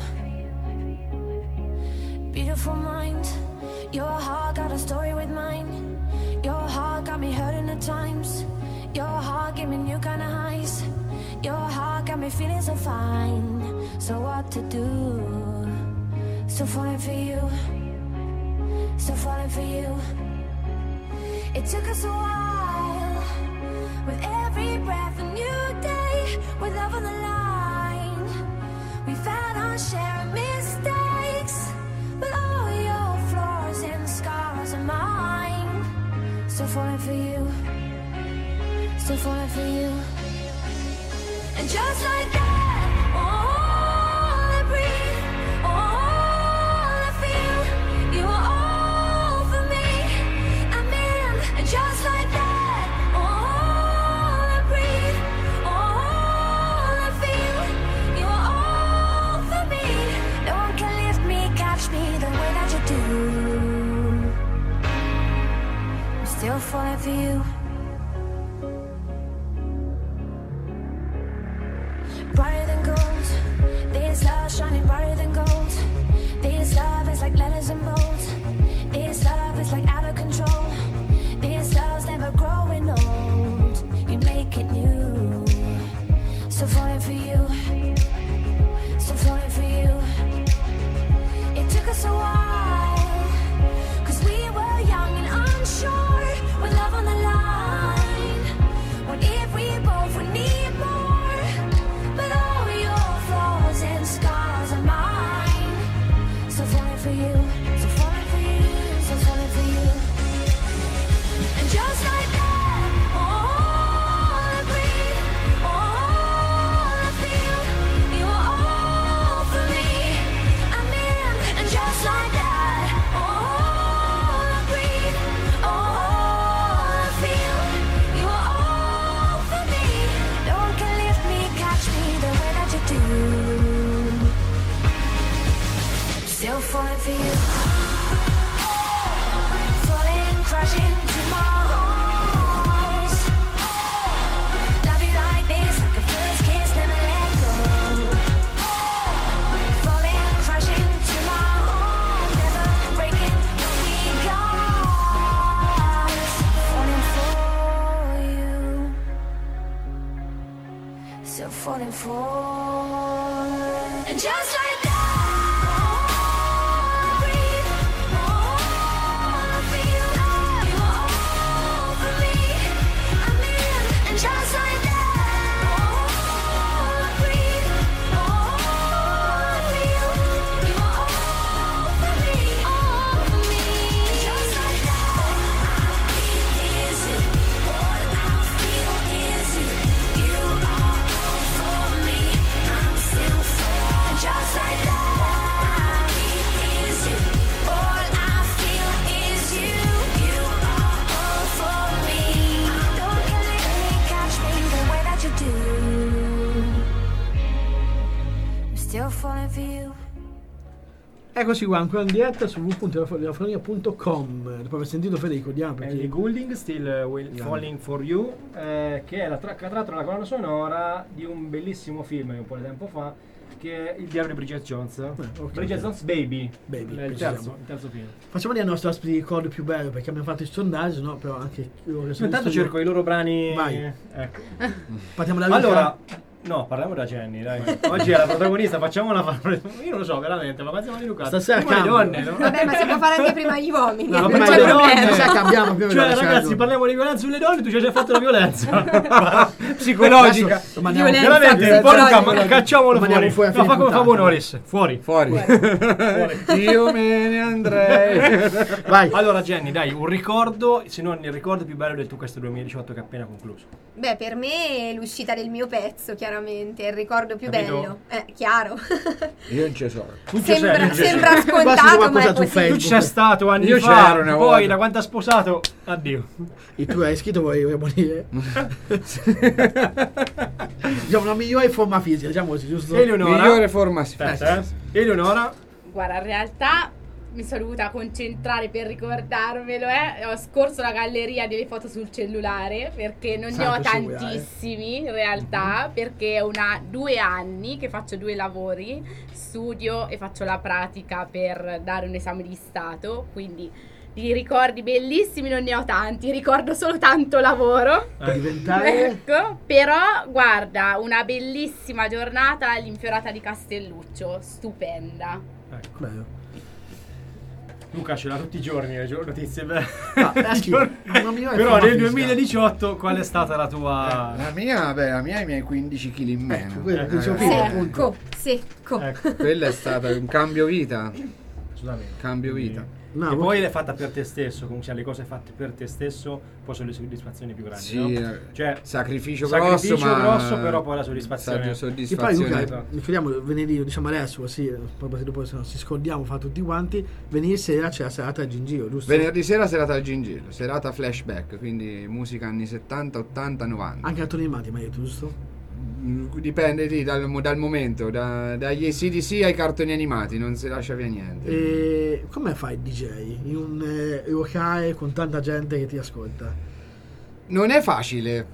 Beautiful mind. Your heart got a story with mine. Your heart got me hurting at times. Your heart giving you kind of highs. Your heart got me feeling so fine. So what to do? So falling for you. So falling for you. It took us a while. With every breath a new day. With love on the line. We've had our share of mistakes. But all your flaws and scars are mine. So falling for you. So falling for you. And just like that, all I breathe, all I feel, you are all for me. I'm in. And just like that, all I breathe, all I feel, you are all for me. No one can lift me, catch me the way that you do. I'm still falling for you. Brighter than gold, this love shining brighter than gold. This love is like letters and bold. This love is like out of control. This love's never growing old. You make it new. So falling for you. So falling for you. It took us a while, 'cause we were young and unsure. With love on the line. What if we both would need more? But all your flaws and scars are mine. So falling for you, so falling for you, so falling for you. And just like that, all I breathe, all I feel, you are all for me. I'm in. And just like that, all I breathe, all I feel, you are all for me. No one can lift me, catch me the way that you do. Still falling for you. Falling, crashing to my arms. Love you like this, like a first kiss, never let go. Falling, crashing to my arms, never breaking when we gone. Falling for you. So falling for. And just like that, all I breathe, all I feel, you are all for me. I'm in. And just like that, all I breathe, all I feel, you are all for me, all for me. And just like that, is it? All I feel is you. You are all for me. I'm still for. And just like that, is it? All I feel is you. You are all for me. Don't you let me catch me the way that you do. I'm still falling for you. Eccoci qua, ancora in diretta su www.radiofonia.com. Dopo aver sentito Federico, diamo perché Ellie Goulding, Still Falling for You, che è tra l'altro la colonna sonora di un bellissimo film di un po' di tempo fa, che è Il diario di Bridget Jones. Bridget Jones Baby, il terzo film. Facciamo dire ai nostri ospiti il ricordo più bello, perché abbiamo fatto il sondaggio, no? Però anche io che sono Intanto cerco i loro brani. Vai. Ecco. Partiamo da Luca. Allora, no, parliamo da Jenny, dai. Oggi è la protagonista, facciamola. Io non lo so veramente, ma pensiamo di Luca. Stasera prima le donne, no? Vabbè, ma si può fare anche prima gli uomini. No, non prima c'è le donne, problema. sai che abbiamo più Cioè, ragazzi, parliamo di violenza sulle donne, tu ci hai già fatto la violenza psicologica. Veramente, un po' Luca, ma cacciamolo fuori. No, fa come fa Bonolis. Fuori. Io me ne andrei. Vai. Allora, Jenny, dai, un ricordo, se non il ricordo più bello del tuo questo 2018 che è appena concluso. Beh, per me è l'uscita del mio pezzo, chiaramente, è il ricordo più Capito? bello. Chiaro. Io non ci sono. Sembra scontato, ma è così. Tu c'è stato anni Io fa, c'ero una poi volta. da quanto ha sposato, addio. E tu hai scritto vuoi morire? Diciamo una migliore forma fisica, diciamo così, giusto? Eleonora. Migliore forma Aspetta, Eleonora. Guarda, in realtà mi sono dovuta concentrare per ricordarmelo. Ho scorso la galleria delle foto sul cellulare perché non ne ho Santo cellulare. tantissimi in realtà, perché è 2 anni che faccio 2 lavori, studio e faccio la pratica per dare un esame di stato, quindi Di ricordi bellissimi non ne ho tanti, ricordo solo tanto lavoro. Diventare... Ecco, però guarda, una bellissima giornata all'Infiorata di Castelluccio, stupenda. Ecco. Bello. Luca ce l'ha tutti i giorni le notizie. Non mi va Però nel fisica. 2018 qual è stata la tua... La mia i miei 15 kg in meno. quello che dicevo prima, appunto. Secco. Ecco. Quello è stato un cambio vita. Assolutamente. Cambio vita. No, E poi l'hai fatta per te stesso, comunque le cose fatte per te stesso poi sono le soddisfazioni più grandi, Sì, no? Cioè, sacrificio sacrificio grosso, ma grosso, però poi la soddisfazione. E poi soddisfazione. Luca, chiudiamo venerdì, diciamo adesso, così proprio se dopo se non si scordiamo fa tutti quanti. Venerdì sera c'è la serata al Gingillo, giusto? Venerdì sera serata al Gingillo, serata flashback, quindi musica anni 70, 80, 90. Anche cartoni animati, mi hai detto, giusto? Dipende dal momento, dagli AC/DC ai cartoni animati, non si lascia via niente. E come fai il DJ in un locale con tanta gente che ti ascolta? Non è facile,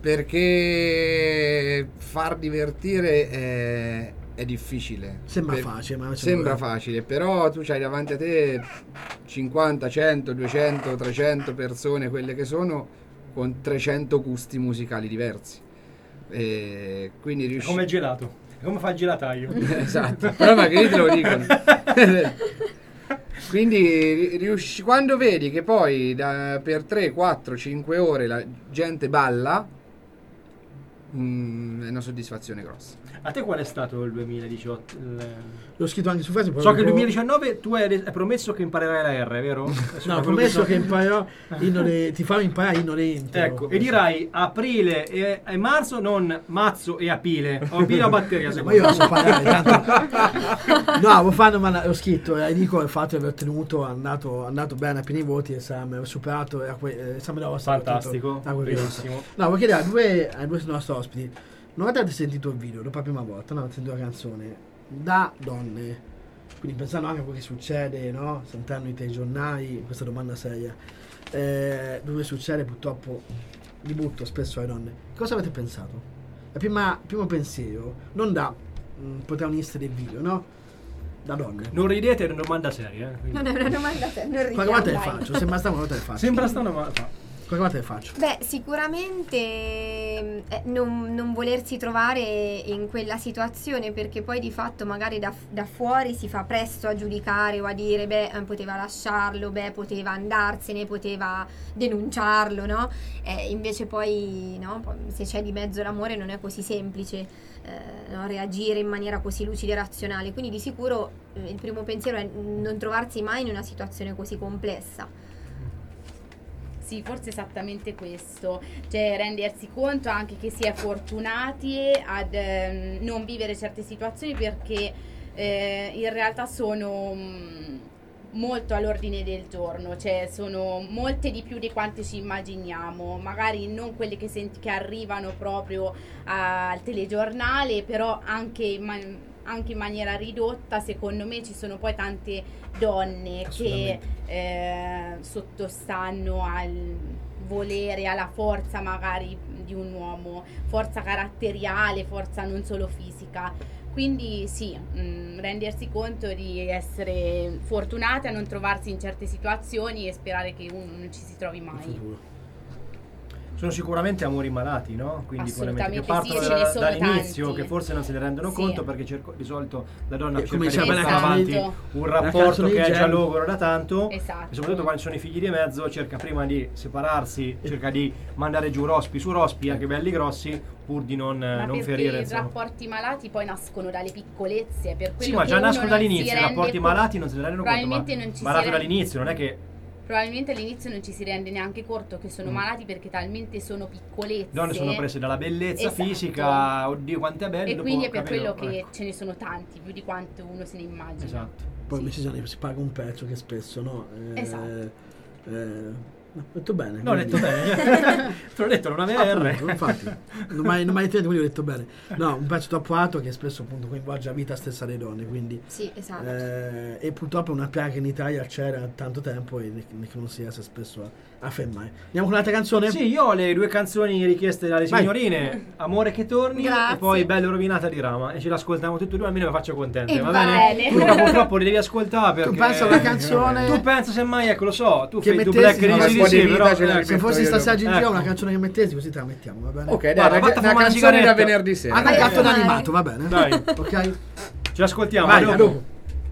perché far divertire è difficile. Sembra facile, ma sembra facile, però tu c'hai davanti a te 50, 100, 200, 300 persone, quelle che sono, con 300 gusti musicali diversi. E quindi È come il gelato, è come fa il gelataio. Esatto, però magari te lo dicono. Quindi quando vedi che poi per 3, 4, 5 ore la gente balla, è una soddisfazione grossa. A te qual è stato il 2018? L'ho scritto anche su Facebook. So che il 2019 tu hai promesso che imparerai la R, vero? No, ho promesso che imparerò ti farò imparare inolente. Ecco, e dirai aprile e marzo, non mazzo e aprile. O aprile o batteria, ma io lo so parlare tanto. No, l'ho scritto e dico il fatto di aver tenuto è andato bene a pieni voti, esame, ho superato esame da fantastico, bellissimo. No, voglio chiedere ai due nostri ospiti. Una volta avete sentito il video, per la prima volta, no? Avete sentito la canzone da donne, quindi pensando anche a quello che succede, no? Sentendo i telegiornali, questa domanda seria, dove succede purtroppo di butto spesso alle donne. Cosa avete pensato? Il primo pensiero, non da protagonista del video, no? Da donne. Non ridete, è una domanda seria. Non è una domanda seria, non ridiamo. Qualche volta le faccio, sembra strano, qualche volta le faccio. Sembra strano, ma Qualche volta le faccio. Beh, sicuramente non volersi trovare in quella situazione, perché poi di fatto magari da fuori si fa presto a giudicare o a dire poteva lasciarlo, poteva andarsene, poteva denunciarlo, no? Invece poi no, se c'è di mezzo l'amore non è così semplice no, reagire in maniera così lucida e razionale, quindi di sicuro il primo pensiero è non trovarsi mai in una situazione così complessa. Sì, forse esattamente questo, cioè rendersi conto anche che si è fortunati ad non vivere certe situazioni, perché in realtà sono molto all'ordine del giorno, cioè sono molte di più di quante ci immaginiamo, magari non quelle che senti che arrivano proprio al telegiornale, però anche in maniera ridotta. Secondo me ci sono poi tante donne che sottostanno al volere, alla forza magari di un uomo, forza caratteriale, forza non solo fisica. Quindi sì, rendersi conto di essere fortunate a non trovarsi in certe situazioni e sperare che uno non ci si trovi mai. Sono sicuramente amori malati, no? Quindi assolutamente che partono sì, ce ne sono dall'inizio, tanti. che forse non se ne rendono conto, perché di solito la donna cerca di diceva portare avanti un rapporto che è già logoro da tanto, esatto. E soprattutto quando ci sono i figli di mezzo cerca prima di separarsi, cerca di mandare giù rospi su rospi, anche belli grossi, pur di non ferire. I rapporti malati poi nascono dalle piccolezze, per quello sì, ma già nascono dall'inizio, i rapporti malati non se ne rendono conto, ma malato dall'inizio, non è che probabilmente all'inizio non ci si rende neanche conto che sono malati, perché talmente sono piccolezze. Donne sono prese dalla bellezza esatto. fisica, oddio quanto è bello. E quindi è per quello che ce ne sono tanti, più di quanto uno se ne immagina. Esatto. Poi invece si paga un pezzo che spesso, no? Esatto. Ho detto bene. No, ho detto bene. Te l'ho detto, non aveva R. Infatti, non mai intendo, quindi ho detto bene. No, un pezzo troppo alto che spesso appunto coinvolge la vita stessa delle donne, quindi Sì, esatto. e purtroppo è una piaga che in Italia c'era da tanto tempo e che non si riesce spesso a fermare. Andiamo con un'altra canzone? Sì, io ho le 2 canzoni richieste dalle Vai. signorine, Amore che torni Grazie. e poi Bella rovinata di Rama, e ce l'ascoltiamo tutti e 2, almeno vi faccio contente, E va va bene? bene. Luca, purtroppo li devi ascoltare perché Tu pensa alla canzone tu pensa semmai, ecco, lo so, tu che fai tu mettessi, Black no, dici un po' di di sì, vita però ce la ecco. se fossi Ecco. stasera in giro Ecco. una canzone che mettessi, così te la mettiamo, va bene? Ok, dai, Guarda, una fatta fumare una canzone da sigaretta. venerdì sera. Anche il cartone Dai. animato, va bene? Dai. Ok? Ce l'ascoltiamo, Vai, a a dopo. dopo.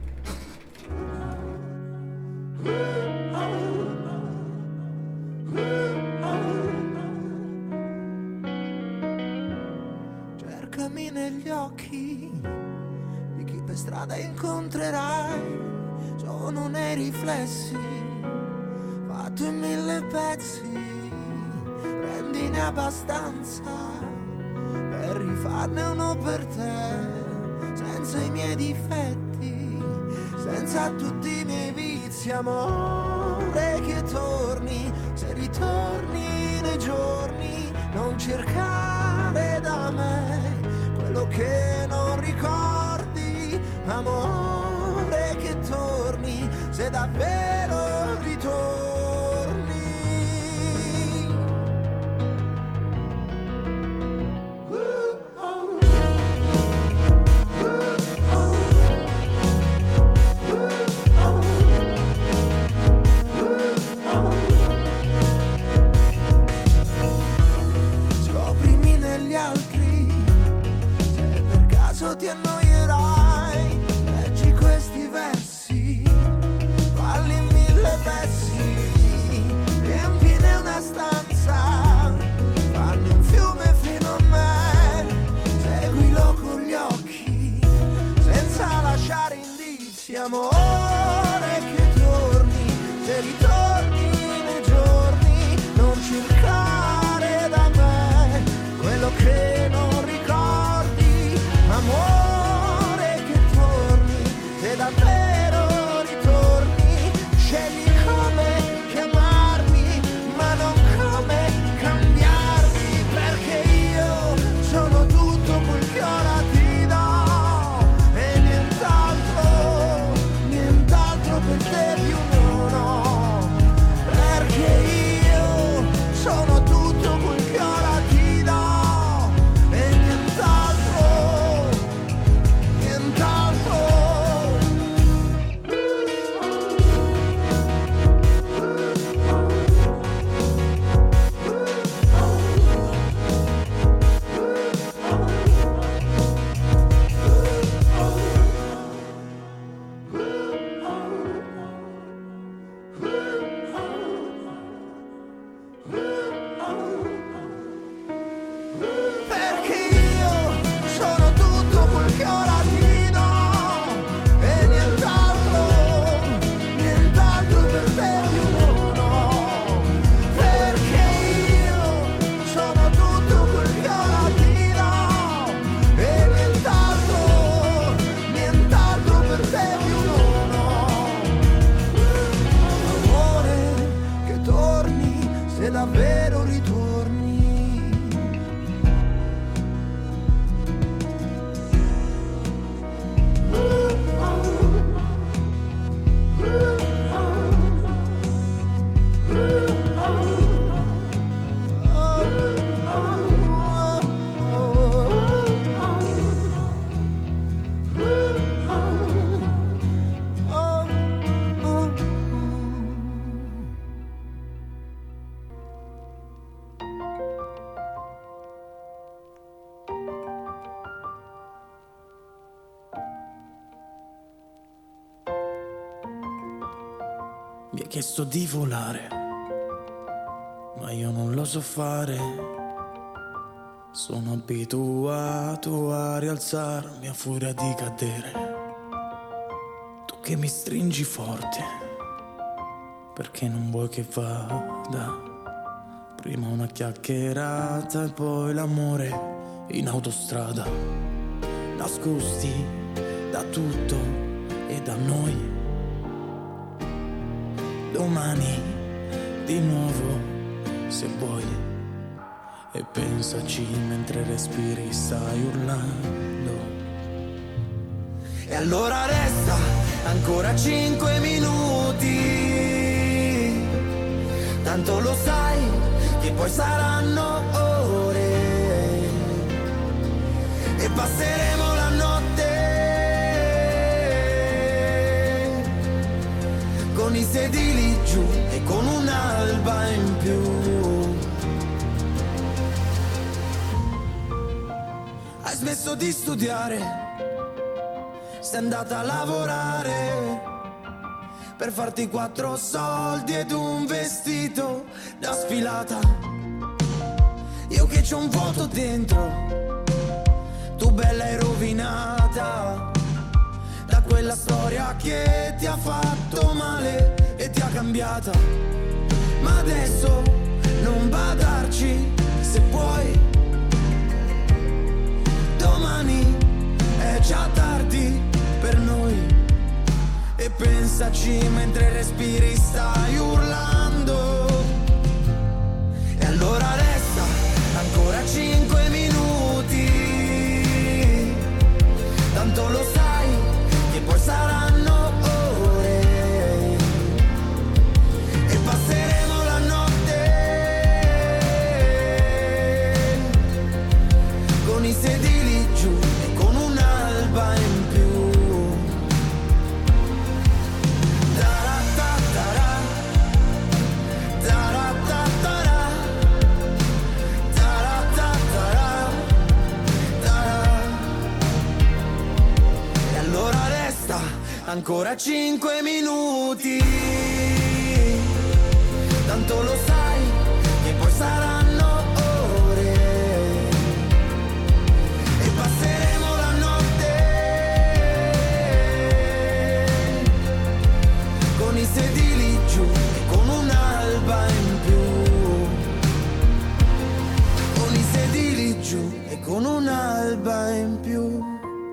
Cercami negli occhi di chi per strada incontrerai, sono nei riflessi, fatto in 1000 pezzi, prendine abbastanza per rifarne uno per te, senza i miei difetti, senza tutti i miei vizi, amore che torni, se ritorni nei giorni, non cercare da me quello che non ricordi, amore che torni, se davvero ritorni. Scoprimi negli altri, se per caso ti annoierai, leggi questi versi, falli in 1000 pezzi, riempine una stanza, fanno un fiume fino a me, seguilo con gli occhi, senza lasciare indizi, amore che torni, se ritorni nei giorni, non cercare da me quello che non ricordi, amore che torni, se davvero ritorni, scegli come chiamarmi, ma non come cambiarmi, perché io sono tutto quel che ora ti do e nient'altro per te più non ho, perché io sono tutto quel che ora ti do e nient'altro. Perché io sono tutto quel che ora ti do e nient'altro per te più non ho, perché io sono tutto quel che ora ti do e nient'altro per te più non ho, amore che torni, se davvero ritorni. Mi ha chiesto di volare, ma io non lo so fare. Sono abituato a rialzarmi a furia di cadere. Tu che mi stringi forte, perché non vuoi che vada. Prima una chiacchierata e poi l'amore in autostrada. Nascosti da tutto e da noi. Domani di nuovo se vuoi, e pensaci mentre respiri, stai urlando. E allora resta ancora 5 minuti, tanto lo sai che poi saranno ore e passeremo la notte con i sedili giù e con un'alba in più. Hai smesso di studiare, sei andata a lavorare per farti 4 soldi ed un vestito da sfilata. Io che c'ho un vuoto dentro, tu bella e rovinata da quella storia che ti ha fatto male e ti ha cambiata. Ma adesso non badarci se puoi, domani è già tardi per noi, e pensaci mentre respiri, stai urlando. E allora resta ancora 5 minuti, tanto lo sai che poi saranno ore e passeremo la notte con i sedili giù e con un'alba in più. Ancora 5 minuti, tanto lo sai che poi saranno ore e passeremo la notte con i sedili giù e con un'alba in più, con i sedili giù e con un'alba in più.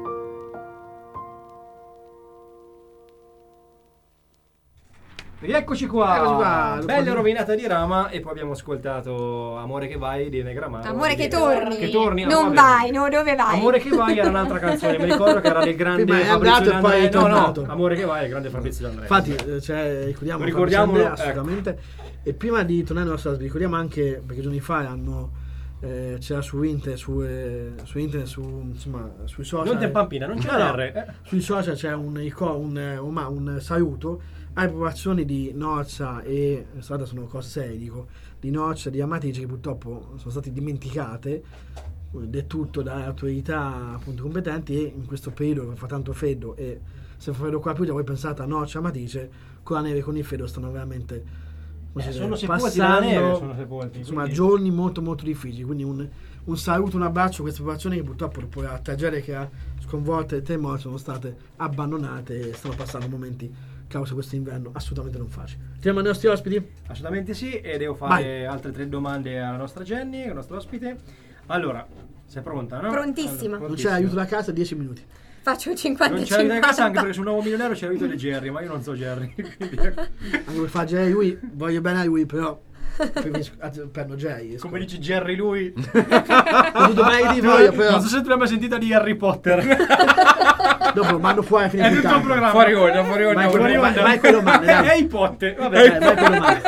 Rieccoci qua, bella rovinata di Rama, e poi abbiamo ascoltato Amore che vai di Negramaro. Amore che torni, che torni, non vai, no, dove vai? Amore che vai era un'altra canzone, mi ricordo che era del grande Fabrizio D'Andrea. No, Amore che vai è il grande Fabrizio D'Andrea. Infatti, cioè, ricordiamolo assolutamente. E prima di tornare alla nostra, ricordiamo anche, perché giorni fa hanno c'era su internet, insomma, sui social. Non te pampina, non c'è R. Sui social c'è un saluto alle popolazioni di Noccia e sono cose serie, dico, di Noccia e di Amatrice, che purtroppo sono state dimenticate del tutto dalle autorità appunto competenti, e in questo periodo che fa tanto freddo, e se fa freddo qua più, voi pensate a Noccia e Amatrice, con la neve e con il freddo stanno veramente sono sepolti passando nella neve, sono sepolti, insomma, quindi giorni molto molto difficili, quindi un saluto, un abbraccio a queste popolazioni che purtroppo dopo la tragedia che ha sconvolto il terremoto sono state abbandonate e stanno passando momenti causa questo inverno assolutamente non facile. Tiriamo ai nostri ospiti? Assolutamente sì, e devo fare altre 3 domande alla nostra Jenny, al nostro ospite. Allora, sei pronta, no? Prontissima. Non c'è aiuto da casa, 10 minuti. Faccio 50. Non c'è aiuto da casa, anche perché sul Nuovo Milionario c'è l'aiuto di Jerry, ma io non so Jerry. Anche per fare Jerry lui, voglio bene a lui, però perdo Jerry. Come dici Jerry lui? Però. Non so se tu l'hai mai sentita di Harry Potter. Dopo mando fuori a fine è tutto un programma. Fuori onda. Vai quello male. È ipote. Vabbè, vai quello male.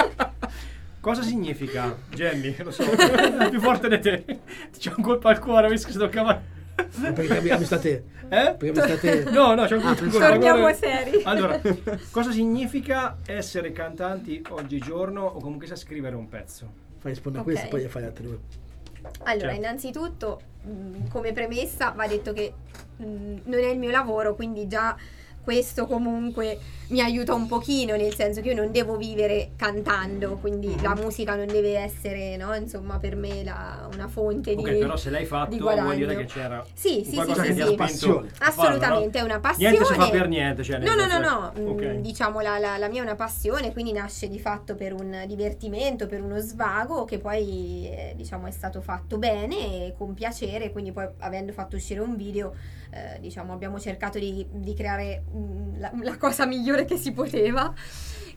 Cosa significa, Jenny? Lo so, è più forte di te. C'è un colpo al cuore, visto che si tocca. Perché abbiamo state. Perché state. No, c'è un colpo al cuore. Torniamo seri. Allora, cosa significa essere cantanti oggigiorno, o comunque sa scrivere un pezzo? Fai rispondere a questo, poi fai altre due. Allora, innanzitutto, come premessa va detto che non è il mio lavoro, quindi già questo comunque mi aiuta un pochino, nel senso che io non devo vivere cantando, quindi la musica non deve essere, no, insomma, per me una fonte di però se l'hai fatto vuol dire che c'era qualcosa che ti ha spinto. Assolutamente, è una passione. Niente si fa per niente, cioè, no. Diciamo la mia è una passione, quindi nasce di fatto per un divertimento, per uno svago, che poi diciamo è stato fatto bene e con piacere, quindi poi avendo fatto uscire un video diciamo abbiamo cercato di creare la cosa migliore che si poteva,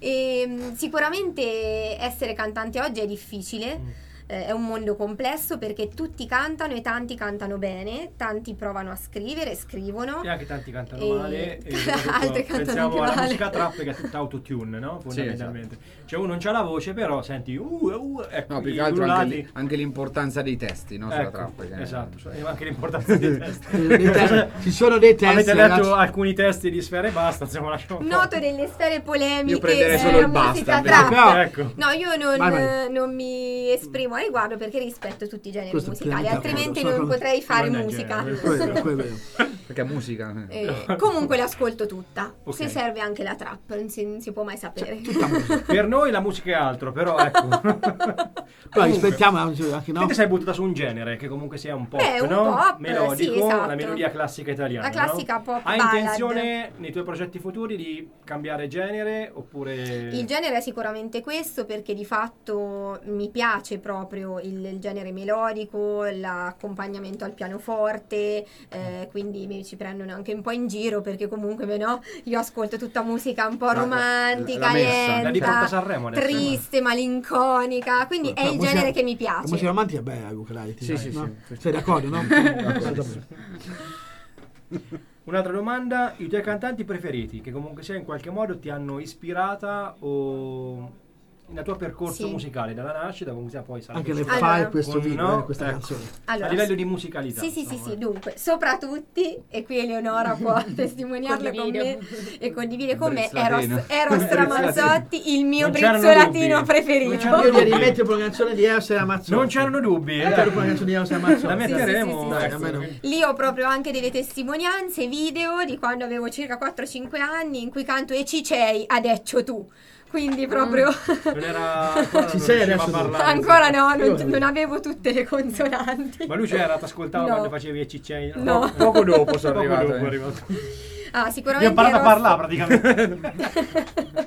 E sicuramente essere cantante oggi è difficile. È un mondo complesso perché tutti cantano e tanti cantano bene, tanti provano a scrivere, scrivono e anche tanti cantano male e altri cantano pensiamo anche alla male. musica trap che è tutta autotune, no? Fondamentalmente cioè uno non c'ha la voce però senti ecco, No, più i che altro ululati. anche l'importanza dei testi, no? Sulla Ecco, trappa, che esatto, anche l'importanza dei testi. Ci sono dei testi. Avete letto ragazzi. alcuni testi di Sfera e Basta, insomma, lasciamo Noto delle sfere polemiche Io prenderei sulla solo il musica Basta, trap. ecco. No, io Vai. non mi esprimo a riguardo perché rispetto tutti i generi Questo è musicali, pienamente altrimenti d'accordo. non potrei fare Non è musica. genere, Quello è vero. perché è musica. Comunque l'ascolto tutta. Ok. Se serve anche la trap, non si può mai sapere. Per noi la musica è altro, però ecco. Però rispettiamo anche, no? Quindi sei buttata su un genere che comunque sia un pop, Un no? pop, melodico, sì, esatto. la melodia classica italiana. La classica no? pop Hai ballad. intenzione nei tuoi progetti futuri di cambiare genere oppure Il genere è sicuramente questo perché di fatto mi piace proprio il genere melodico, l'accompagnamento al pianoforte, quindi mi ci prendono anche un po' in giro perché comunque no, io ascolto tutta musica un po' romantica, la messa. La riporta a lenta, Sanremo adesso, triste, malinconica, quindi è il genere che mi La musica piace. romantica è bella, ukulele, Sì, sì, no? sì. Sei d'accordo, no? Un'altra domanda, i tuoi cantanti preferiti che comunque sia in qualche modo ti hanno ispirata o nel tuo percorso Sì. musicale dalla nascita comunque sia poi sarà Anche nel cresciuto. fare Allora. questo Con- video, no? questa Ecco. canzone. Allora, a livello di musicalità. Sì, insomma. dunque, sopra tutti, e qui Eleonora può testimoniarlo con me e condivide con me, Brizzlatino. Eros Ramazzotti, il mio Non c'erano brizolatino dubbi. preferito. Non c'erano Io direi dubbi. di mettere una canzone di Eros e Ramazzotti. Non c'erano dubbi. Mettere una canzone di Eros e Ramazzotti. La metteremo. sì, Dai, ecco. a me no. Lì ho proprio anche delle testimonianze video di quando avevo circa 4-5 anni in cui canto E Cicei, adeccio tu. Quindi proprio Non era ancora Ci non sei riusciva adesso a tu? parlare. ancora no, Io- non avevo tutte le consonanti. Ma lui c'era, ti ascoltava No. quando facevi i cicciai? No. Poco dopo sono Poco arrivato. dopo è arrivato. Ah, Io sicuramente ho imparato a Eros- parlare praticamente.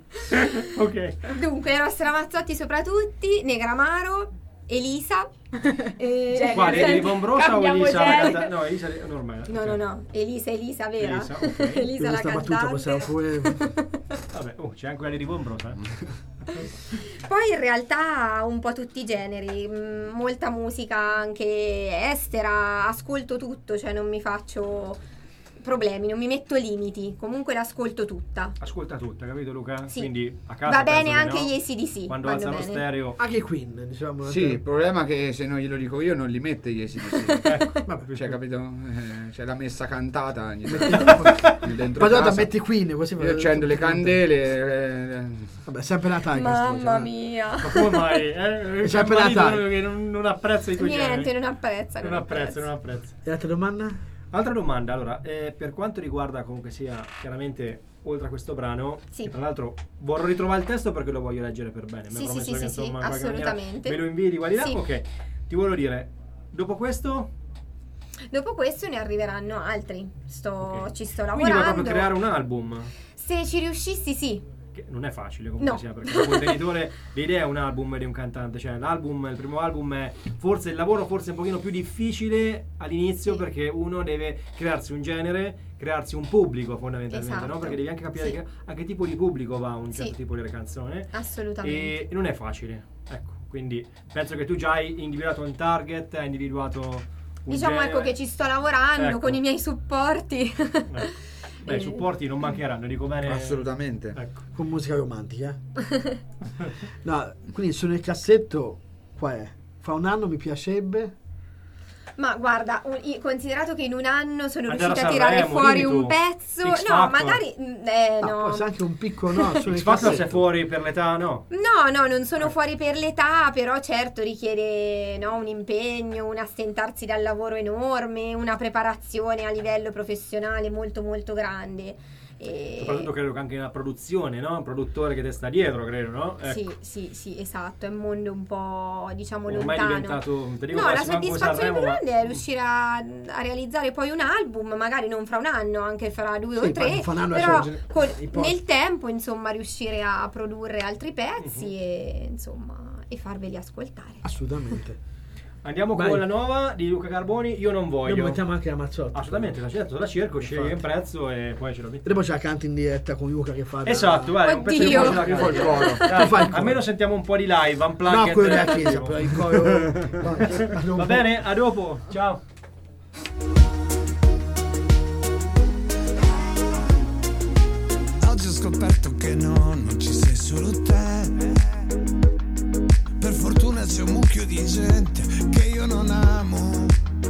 Ok. Dunque, Eros Ramazzotti sopra tutti, Negramaro, Elisa. Quale? Edi Bombrosa o cambiamo Elisa la genere. cantante? No, Elisa è normale. No, ok. no, no, Elisa vera. Elisa, ok. Elisa la Questa battuta possiamo cantante. pure... Vabbè, c'è anche quella di Bombrosa. Poi in realtà un po' tutti i generi, molta musica anche estera, ascolto tutto, cioè non mi faccio problemi, non mi metto limiti, comunque l'ascolto tutta. Ascolta tutta, capito Luca? Sì. Quindi a casa Va bene penso che anche no. gli AC/DC, Quando vanno alzano bene. stereo. Anche i Queen, diciamo. Sì, il problema è che se non glielo dico io non li mette gli AC/DC. Ecco, Vabbè, Cioè, capito? C'è la messa cantata ogni tanto dentro Guardate, casa. metti Queen, così Io accendo le candele. Vabbè, sempre Natale. Mamma mia. Ma come mai? C'è C'è appena Natale. che non apprezza i tuoi Niente, generi. non apprezza. Non apprezza, non apprezza. E l'altra domanda? Altra domanda, allora, per quanto riguarda comunque sia chiaramente oltre a questo brano, Sì. che tra l'altro vorrò ritrovare il testo perché lo voglio leggere per bene. Mi Sì, hai promesso sì, che, sì, insomma, sì, in qualche maniera assolutamente. me lo invii di qua di là? Sì. Ok, ti volevo dire, dopo questo Dopo questo ne arriveranno altri. Ok. Ci sto quindi vuoi lavorando. proprio creare un album, Se ci riuscissi, sì. che non è facile comunque No. sia, perché da contenitore l'idea è un album di un cantante, cioè l'album, il primo album è forse il lavoro forse un pochino più difficile all'inizio, Sì. perché uno deve crearsi un genere, crearsi un pubblico fondamentalmente, Esatto. no? Perché devi anche capire Sì. a che tipo di pubblico va un certo Sì. tipo di canzone Assolutamente. e non è facile, ecco, quindi penso che tu già hai individuato un target, hai individuato un Diciamo genere. ecco che ci sto lavorando Ecco. con i miei supporti. Beh, i supporti non mancheranno, dico bene. Assolutamente. Ecco. Con musica romantica. No, quindi sono nel cassetto, qua è. Fra un anno mi piacerebbe. Ma guarda, considerato che in un anno sono Andare a riuscita a tirare Sanremo, fuori dimmi un tu. pezzo. X No, Factor. magari No, no. forse anche un piccolo no, sono X nel Factor se cassetto. fuori per l'età, no? No, non sono fuori per l'età, però certo richiede un impegno, un astentarsi dal lavoro enorme, una preparazione a livello professionale molto molto grande. Soprattutto credo che anche una produzione, no? Un produttore che te sta dietro, credo, no? Ecco. Sì, esatto, è un mondo un po' diciamo Ormai è lontano. diventato, te dico, No, la quasi manco soddisfazione più Sanremo, ma- grande è riuscire a realizzare poi un album, magari non fra un anno, anche fra 2 Sì, o 3, fra un anno però adesso nel tempo, insomma, riuscire a produrre altri pezzi e insomma e farveli ascoltare. Assolutamente. Andiamo Vai. con la nuova di Luca Carboni, Io non voglio. Noi mettiamo anche la Mazzotti. Assolutamente, la certo, la cerco, scegli Infatti. il prezzo e poi ce lo E mettiamo. poi ce la canti in diretta con Luca che fa. Esatto, guarda, un pezzo di Oddio. voce da Io faccio il cantare. coro. Dai, fai il coro. almeno sentiamo un po' di live, unplugged. No, quello della chiesa, però il coro. Va bene, a dopo, ciao. Oggi ho scoperto che no, non ci sei solo te. Per fortuna c'è un mucchio di gente che io non amo.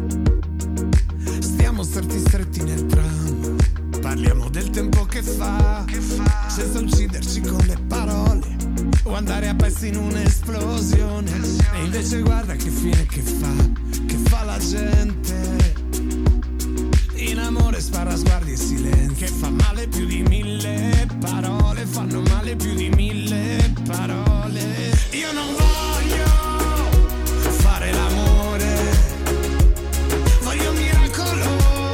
Stiamo stretti nel tram, parliamo del tempo che fa, senza ucciderci con le parole o andare a pezzi in un'esplosione. E invece guarda che fine che fa la gente. In amore spara sguardi e silenzi, che fa male più di 1000 parole, fanno male più di 1000 parole. Io non voglio fare l'amore, voglio un miracolo,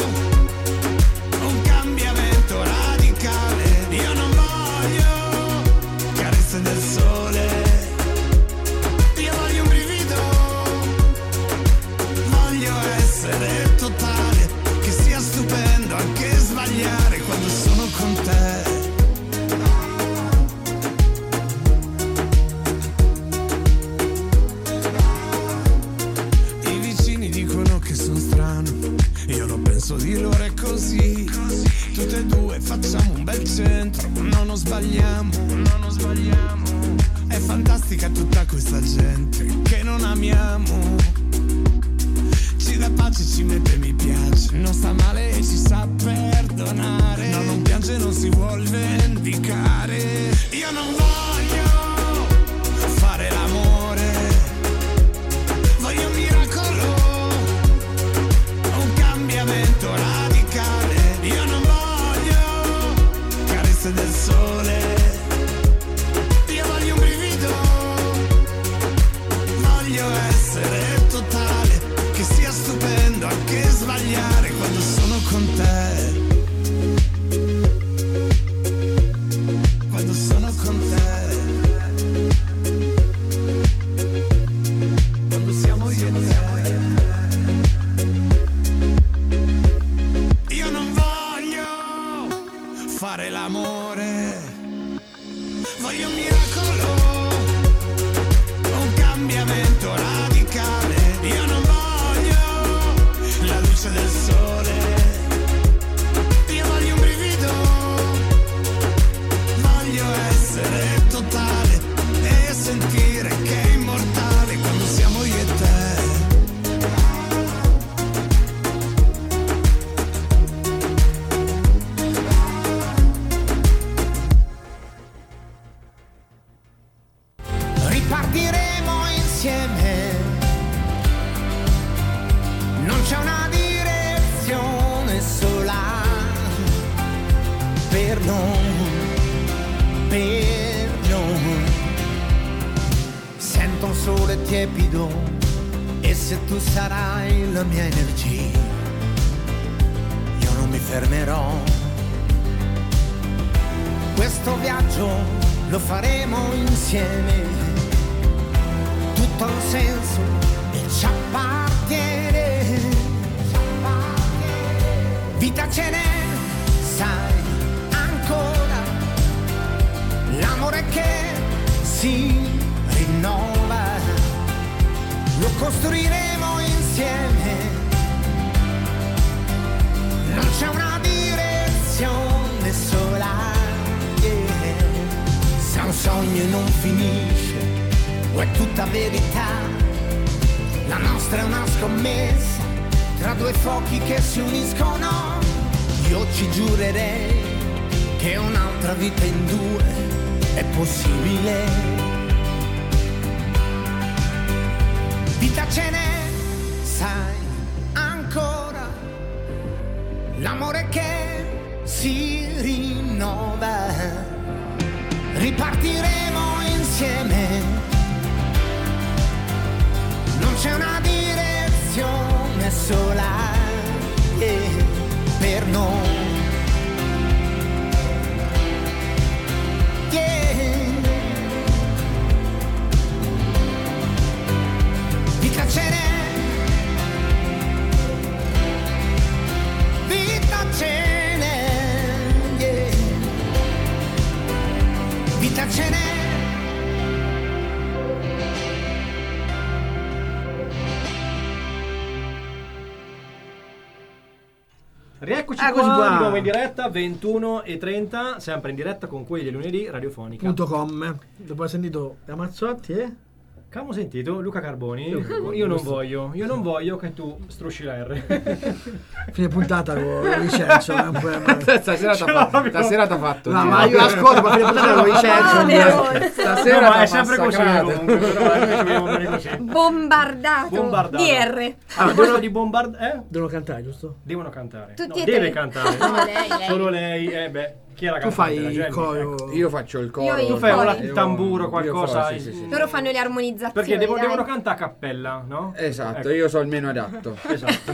un cambiamento radicale. Io non voglio carezze del sole, io voglio un brivido, voglio essere totale, che sia stupendo anche sbagliare quando sono con te. I vicini dicono che sono strano, io lo penso di loro è così. Tutte e due facciamo un bel centro, no, non sbagliamo. È fantastica tutta questa gente che non amiamo. Ci dà pace, ci mette mi piace, non sta male e ci sa perdonare. No, non piange, non si vuol vendicare. Io non voglio fare l'amore, voglio un miracolo, un cambiamento radicale. Io non voglio carezze del sole, io voglio un brivido, voglio essere totale, che sia stupendo anche sbagliare quando sono con te. Quando sono con te. Quando siamo io e te. Io non voglio fare l'amore, voglio un miracolo, un cambiamento radicale. Io non voglio la luce del sole, io voglio un brivido, voglio essere totale e sentire che è immortale quando siamo io e te. Ripartiremo insieme, non c'è una direzione sola per noi, per noi. Sento un sole tiepido e se tu sarai la mia energia, io non mi fermerò. Questo viaggio lo faremo insieme, tutto ha un senso e ci appartiene. Vita ce n'è, sai, ancora, l'amore che si rinnova, lo costruiremo insieme, non c'è una direzione sola, yeah. Se un sogno non finisce o è tutta verità, la nostra è una scommessa tra due fuochi che si uniscono. Io ci giurerei che un'altra vita in due è possibile. Vita ce n'è, sai, ancora, l'amore che si rinnova. Ripartiremo insieme, non c'è una direzione sola, yeah, per noi, yeah. Vita ce n'è, Rieccoci Eccoci qua, qua. di nuovo in diretta, 21:30, sempre in diretta con quelli di lunedì, radiofonica. .com. Dopo aver sentito Ramazzotti e... Che abbiamo sentito? Luca Carboni. Io non voglio che tu strusci la R. Fine puntata con Vincenzo. Stasera t'ha fatto. No, ma io ascolto, ma fine puntata con Vincenzo. Stasera No, ma è t'ha sempre così massacrato. comunque, però noi ci vogliamo bene così. Bombardato. DR. Ah, questo di bombardare? Devono cantare, giusto? Devono cantare. Tutti No, e deve tre. cantare. No, lei. Solo lei. Chi è la Tu cantante? fai La il Jenny, coro. ecco. Io faccio il coro. Io Tu fai Poi- il tamburo, Io qualcosa. farò, sì. Loro fanno le armonizzazioni. Perché dai. devono cantare a cappella, no? Esatto, Ecco. io so il meno adatto. Esatto.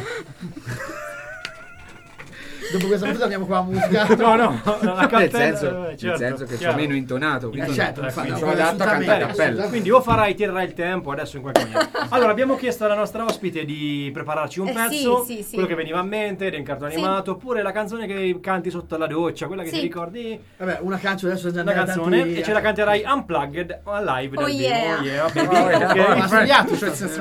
Dopo questa puntata andiamo qua a musica. No, la Nel cappella. senso, nel senso che chiaro. sono meno intonato, quindi certo, non infatti, sono adatto a cantare a cappella. Quindi o tirerai il tempo adesso in qualche maniera. Allora abbiamo chiesto alla nostra ospite di prepararci un pezzo, sì. quello che veniva a mente, del cartone Sì. animato, oppure la canzone che canti sotto la doccia, quella che Sì. ti ricordi, Vabbè, una canzone adesso è già una andata canzone tanti- e ce la canterai unplugged a live Oh dal vivo. yeah. Oh yeah, baby. Ma Ok. studiato,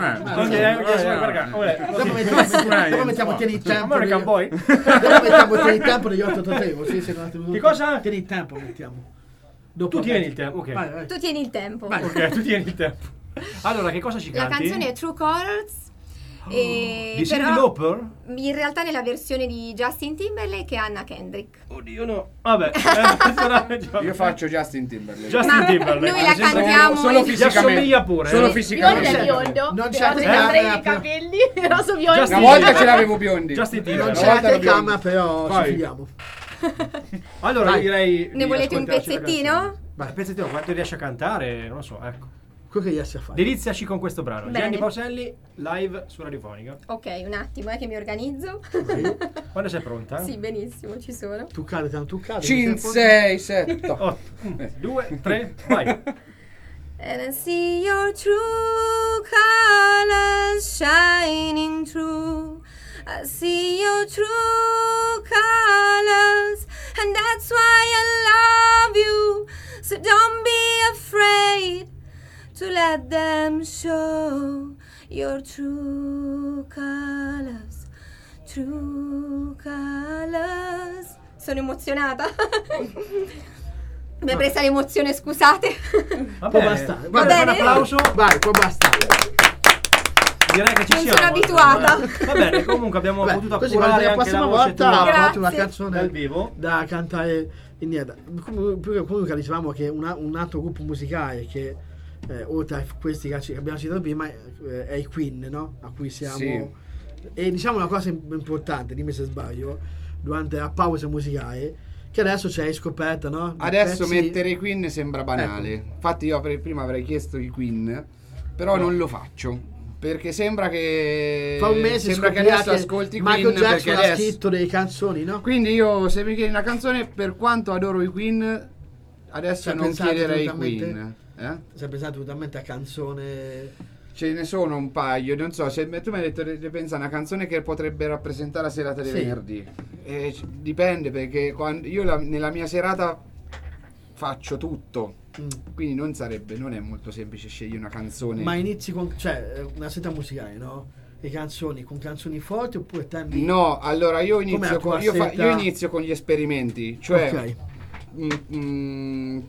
dopo mettiamo tieni il tempo. American Boy. Dopo mettiamo tieni il tempo degli 883, così se non avete Che cosa? Tieni il tempo mettiamo. Dopo Tu tieni il tempo, ok. Vai. Tu tieni il tempo. Vai. Ok, tu tieni il tempo. Allora, che cosa ci La canti? canzone è True Colors. Di Cyndi però Lauper? in realtà nella versione di Justin Timberlake e Anna Kendrick. Oddio no. Vabbè. Io faccio Justin Timberlake. Justin Ma Timberlake. noi la Sembra- cantiamo solo in- Gli fisicamente. assomiglia pure. Solo eh. fisicamente. Biondo è biondo. Non però c'è se la andrei camera, i capelli, roso biondo. Justin Una volta Timberlake. ce l'avevo biondi. Justin Non Timberlake. c'è la volta lo telecamera, però ci Vai. fidiamo. Allora Vai. direi. Ne di volete un ascoltarci la pezzettino? canzone. Ma il pezzettino quanto riesci a cantare? Non lo so, ecco. Quello che riesci a fare. Deliziaci con questo brano. Bene. Gianni Pauselli live su Radiofonica. Ok, un attimo, che mi organizzo. Quando sei pronta? Sì, benissimo, ci sono. Tu cade. 5, 6, 7. 8, 2, 3, vai. And I see your true colors shining through. I see your true colors, and that's why I love you. So don't be afraid to let them show your true colors, true colors. Sono emozionata. Mi è presa l'emozione, scusate. Va Può bene. bastare. Va Un bene? applauso. Vai, può bastare. Direi che ci Non siamo. sono abituata. Va bene, comunque abbiamo Beh, potuto così appurare la anche la prossima voce volta tua Grazie. una canzone dal vivo. da cantare in diretta. Comunque dicevamo che un altro gruppo musicale che oltre a questi che abbiamo citato prima è i Queen, no? A cui siamo. Sì. E diciamo una cosa importante, dimmi se sbaglio, durante la pausa musicale, che adesso c'è scoperta, no? Di Adesso pezzi- mettere i Queen sembra banale. Ecco. Infatti io prima avrei chiesto i Queen, però non lo faccio. Perché sembra che Fa un mese sembra che scoprirà adesso ascolti i Michael Queen perché Jackson ha adesso. scritto delle canzoni, no? Quindi io se mi chiedi una canzone, per quanto adoro i Queen, adesso Cioè, non pensate chiederei i totalmente? Queen. Si è pensato totalmente a canzone. Ce ne sono un paio, non so, se tu mi hai detto di pensare a una canzone che potrebbe rappresentare la serata di Sì. venerdì. Dipende perché nella mia serata faccio tutto. Quindi non è molto semplice scegliere una canzone. Ma inizi con, cioè, una seta musicale, no? Le canzoni con canzoni forti oppure tendi. No, allora io Com'è la inizio, tua io scelta? inizio con gli esperimenti, cioè Ok.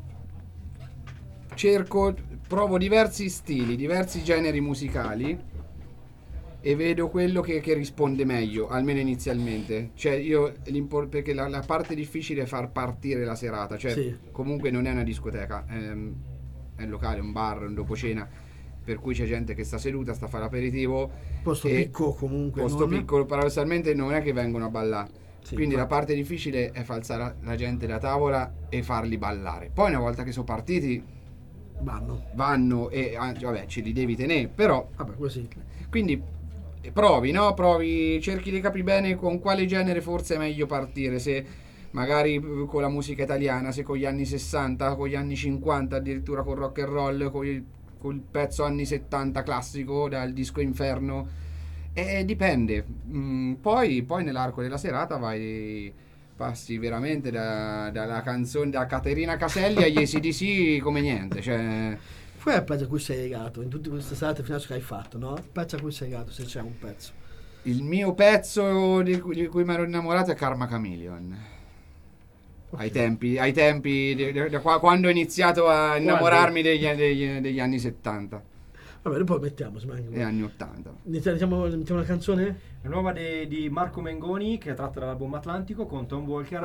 provo diversi stili, diversi generi musicali e vedo quello che risponde meglio, almeno inizialmente. Cioè io perché la parte difficile è far partire la serata, cioè Sì. comunque non è una discoteca, è un locale, un bar, un dopocena, per cui c'è gente che sta seduta, sta a fare aperitivo. Posto e- piccolo comunque. Posto non- piccolo, paradossalmente non è che vengono a ballare. Sì, Quindi infatti. la parte difficile è far alzare la gente da tavola e farli ballare. Poi una volta che sono partiti vanno e vabbè, ce li devi tenere, però Vabbè, così. quindi provi, no? Provi, cerchi di capire bene con quale genere forse è meglio partire, se magari con la musica italiana, se con gli anni 60, con gli anni 50, addirittura con rock and roll, col pezzo anni 70 classico dal disco Inferno. Dipende. Poi nell'arco della serata passi veramente dalla canzone da Caterina Caselli agli AC/DC come niente, cioè. Qual è il pezzo a cui sei legato in tutte queste serate fino adesso che hai fatto, no? Il pezzo a cui sei legato, se c'è un pezzo. Il mio pezzo di cui mi ero innamorato è Karma Chameleon. Ai tempi da quando ho iniziato a innamorarmi degli anni 70. Vabbè, dopo mettiamo e anni 80. Mettiamo una canzone? La nuova di Marco Mengoni, che è tratta dall'album Atlantico, con Tom Walker.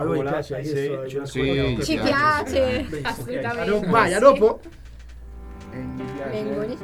Ci piace, assolutamente. Okay. Vai, a dopo. Mengoni.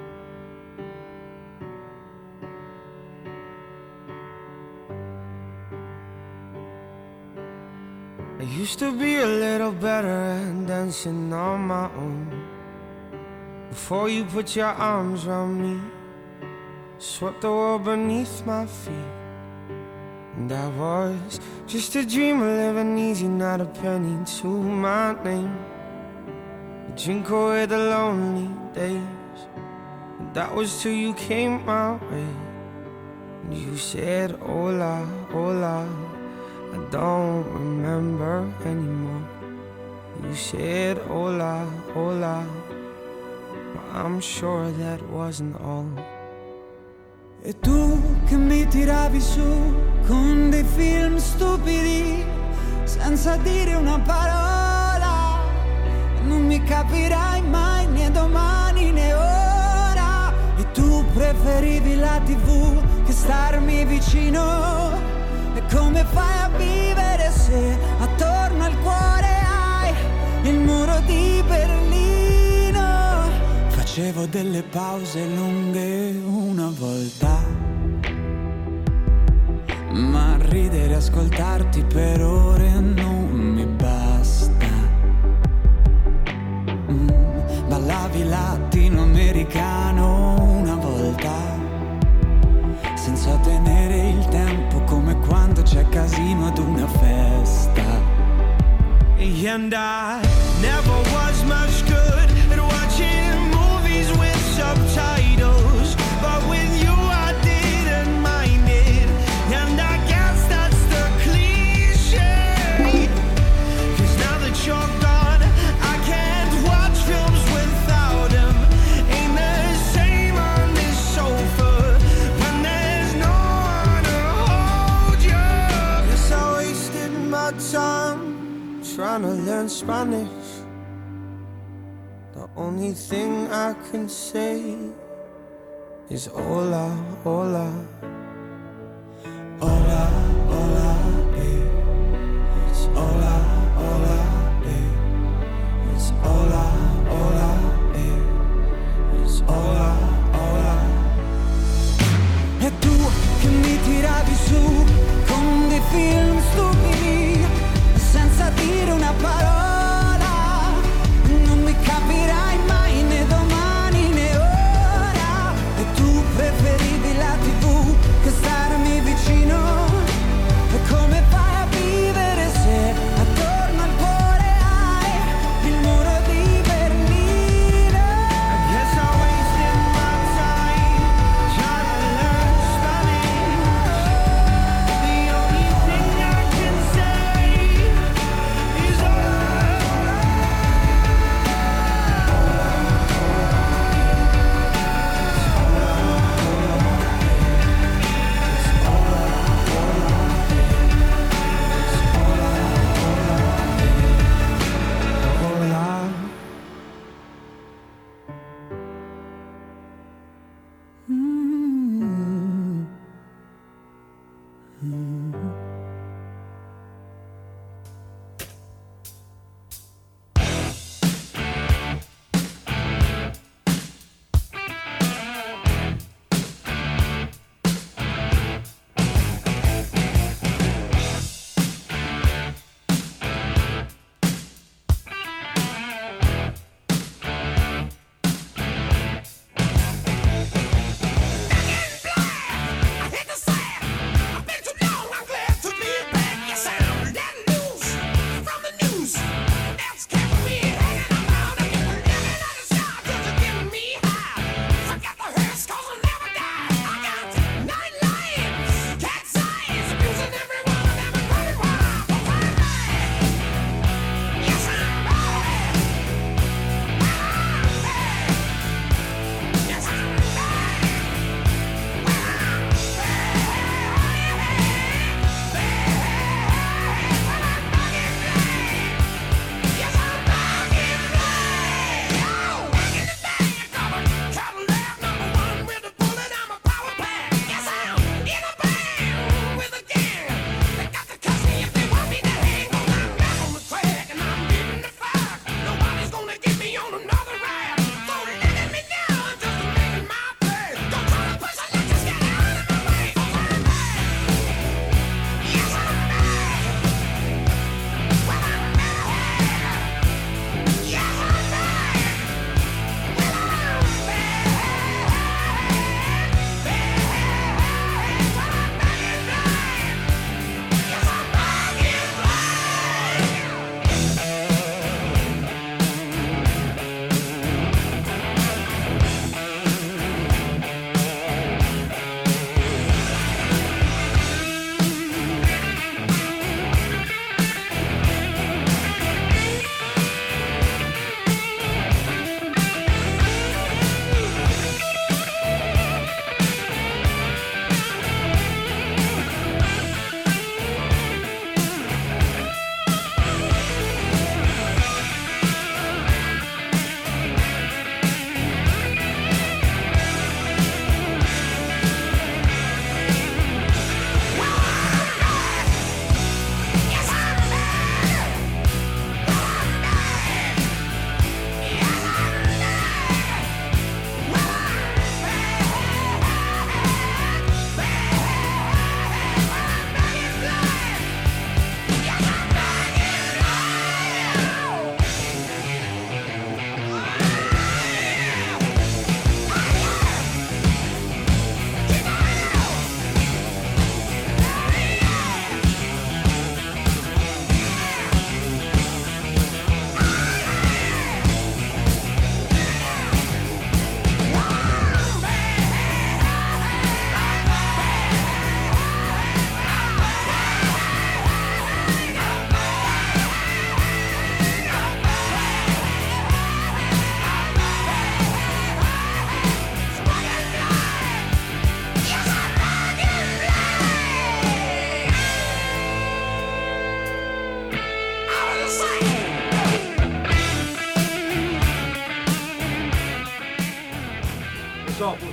I used to be a little better at dancing on my own. Before you put your arms around me, swept the world beneath my feet. And I was just a dreamer living easy, not a penny to my name. Drink away the lonely days. And that was till you came my way. And you said, hola, hola. I don't remember anymore. You said, hola, hola. But I'm sure that wasn't all. E tu che mi tiravi su con dei film stupidi, senza dire una parola. Non mi capirai mai né domani né ora. E tu preferivi la TV che starmi vicino. E come fai a vivere se attorno al cuore hai il muro di Berlino? Facevo delle pause lunghe una volta, ma ridere e ascoltarti per ore non mi basta. Ballavi latinoamericano una volta, senza tenere il tempo, come quando c'è casino ad una festa. And I never was much good at watching movies with subtitles, but with you I didn't mind it. And I guess that's the cliche, 'cause now that you're gone I can't watch films without them. Ain't the same on this sofa when there's no one to hold you. Guess I wasted my time trying to learn Spanish. The only thing I can say is hola, hola. Hola, hola, eh. It's hola, hola, eh. It's hola, hola, eh. It's hola, hola. E tu che mi tiravi su con dei film stupidi, senza dire una parola. Non mi capirai mai né domani né ora. E tu preferivi la TV che starmi vicino. E come fai a vivere se attorno al cuore hai il muro di Berlino? I guess I wasted my time trying to learn Spanish. The only thing I can say is hola.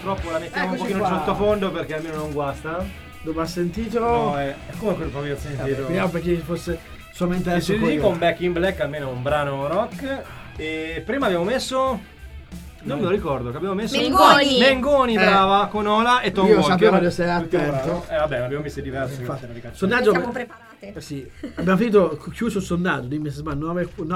purtroppo la mettiamo Eccoci un pochino qua. in sottofondo perché almeno non guasta. Dopo ha sentito? No, è come quello che avevo sentito. Vediamo perché fosse solamente E adesso. si dica un Back in Black, almeno un brano rock. E prima abbiamo messo... Non me lo ricordo, che abbiamo messo Mengoni, brava, con Ola e Tom Io Walker. sapevo di essere L'ultimo attento. brano. Vabbè, ne abbiamo messi diversi. Sondaggio. Siamo preparate. Sì. Abbiamo finito, chiuso il sondaggio, dimmi se sbaglio,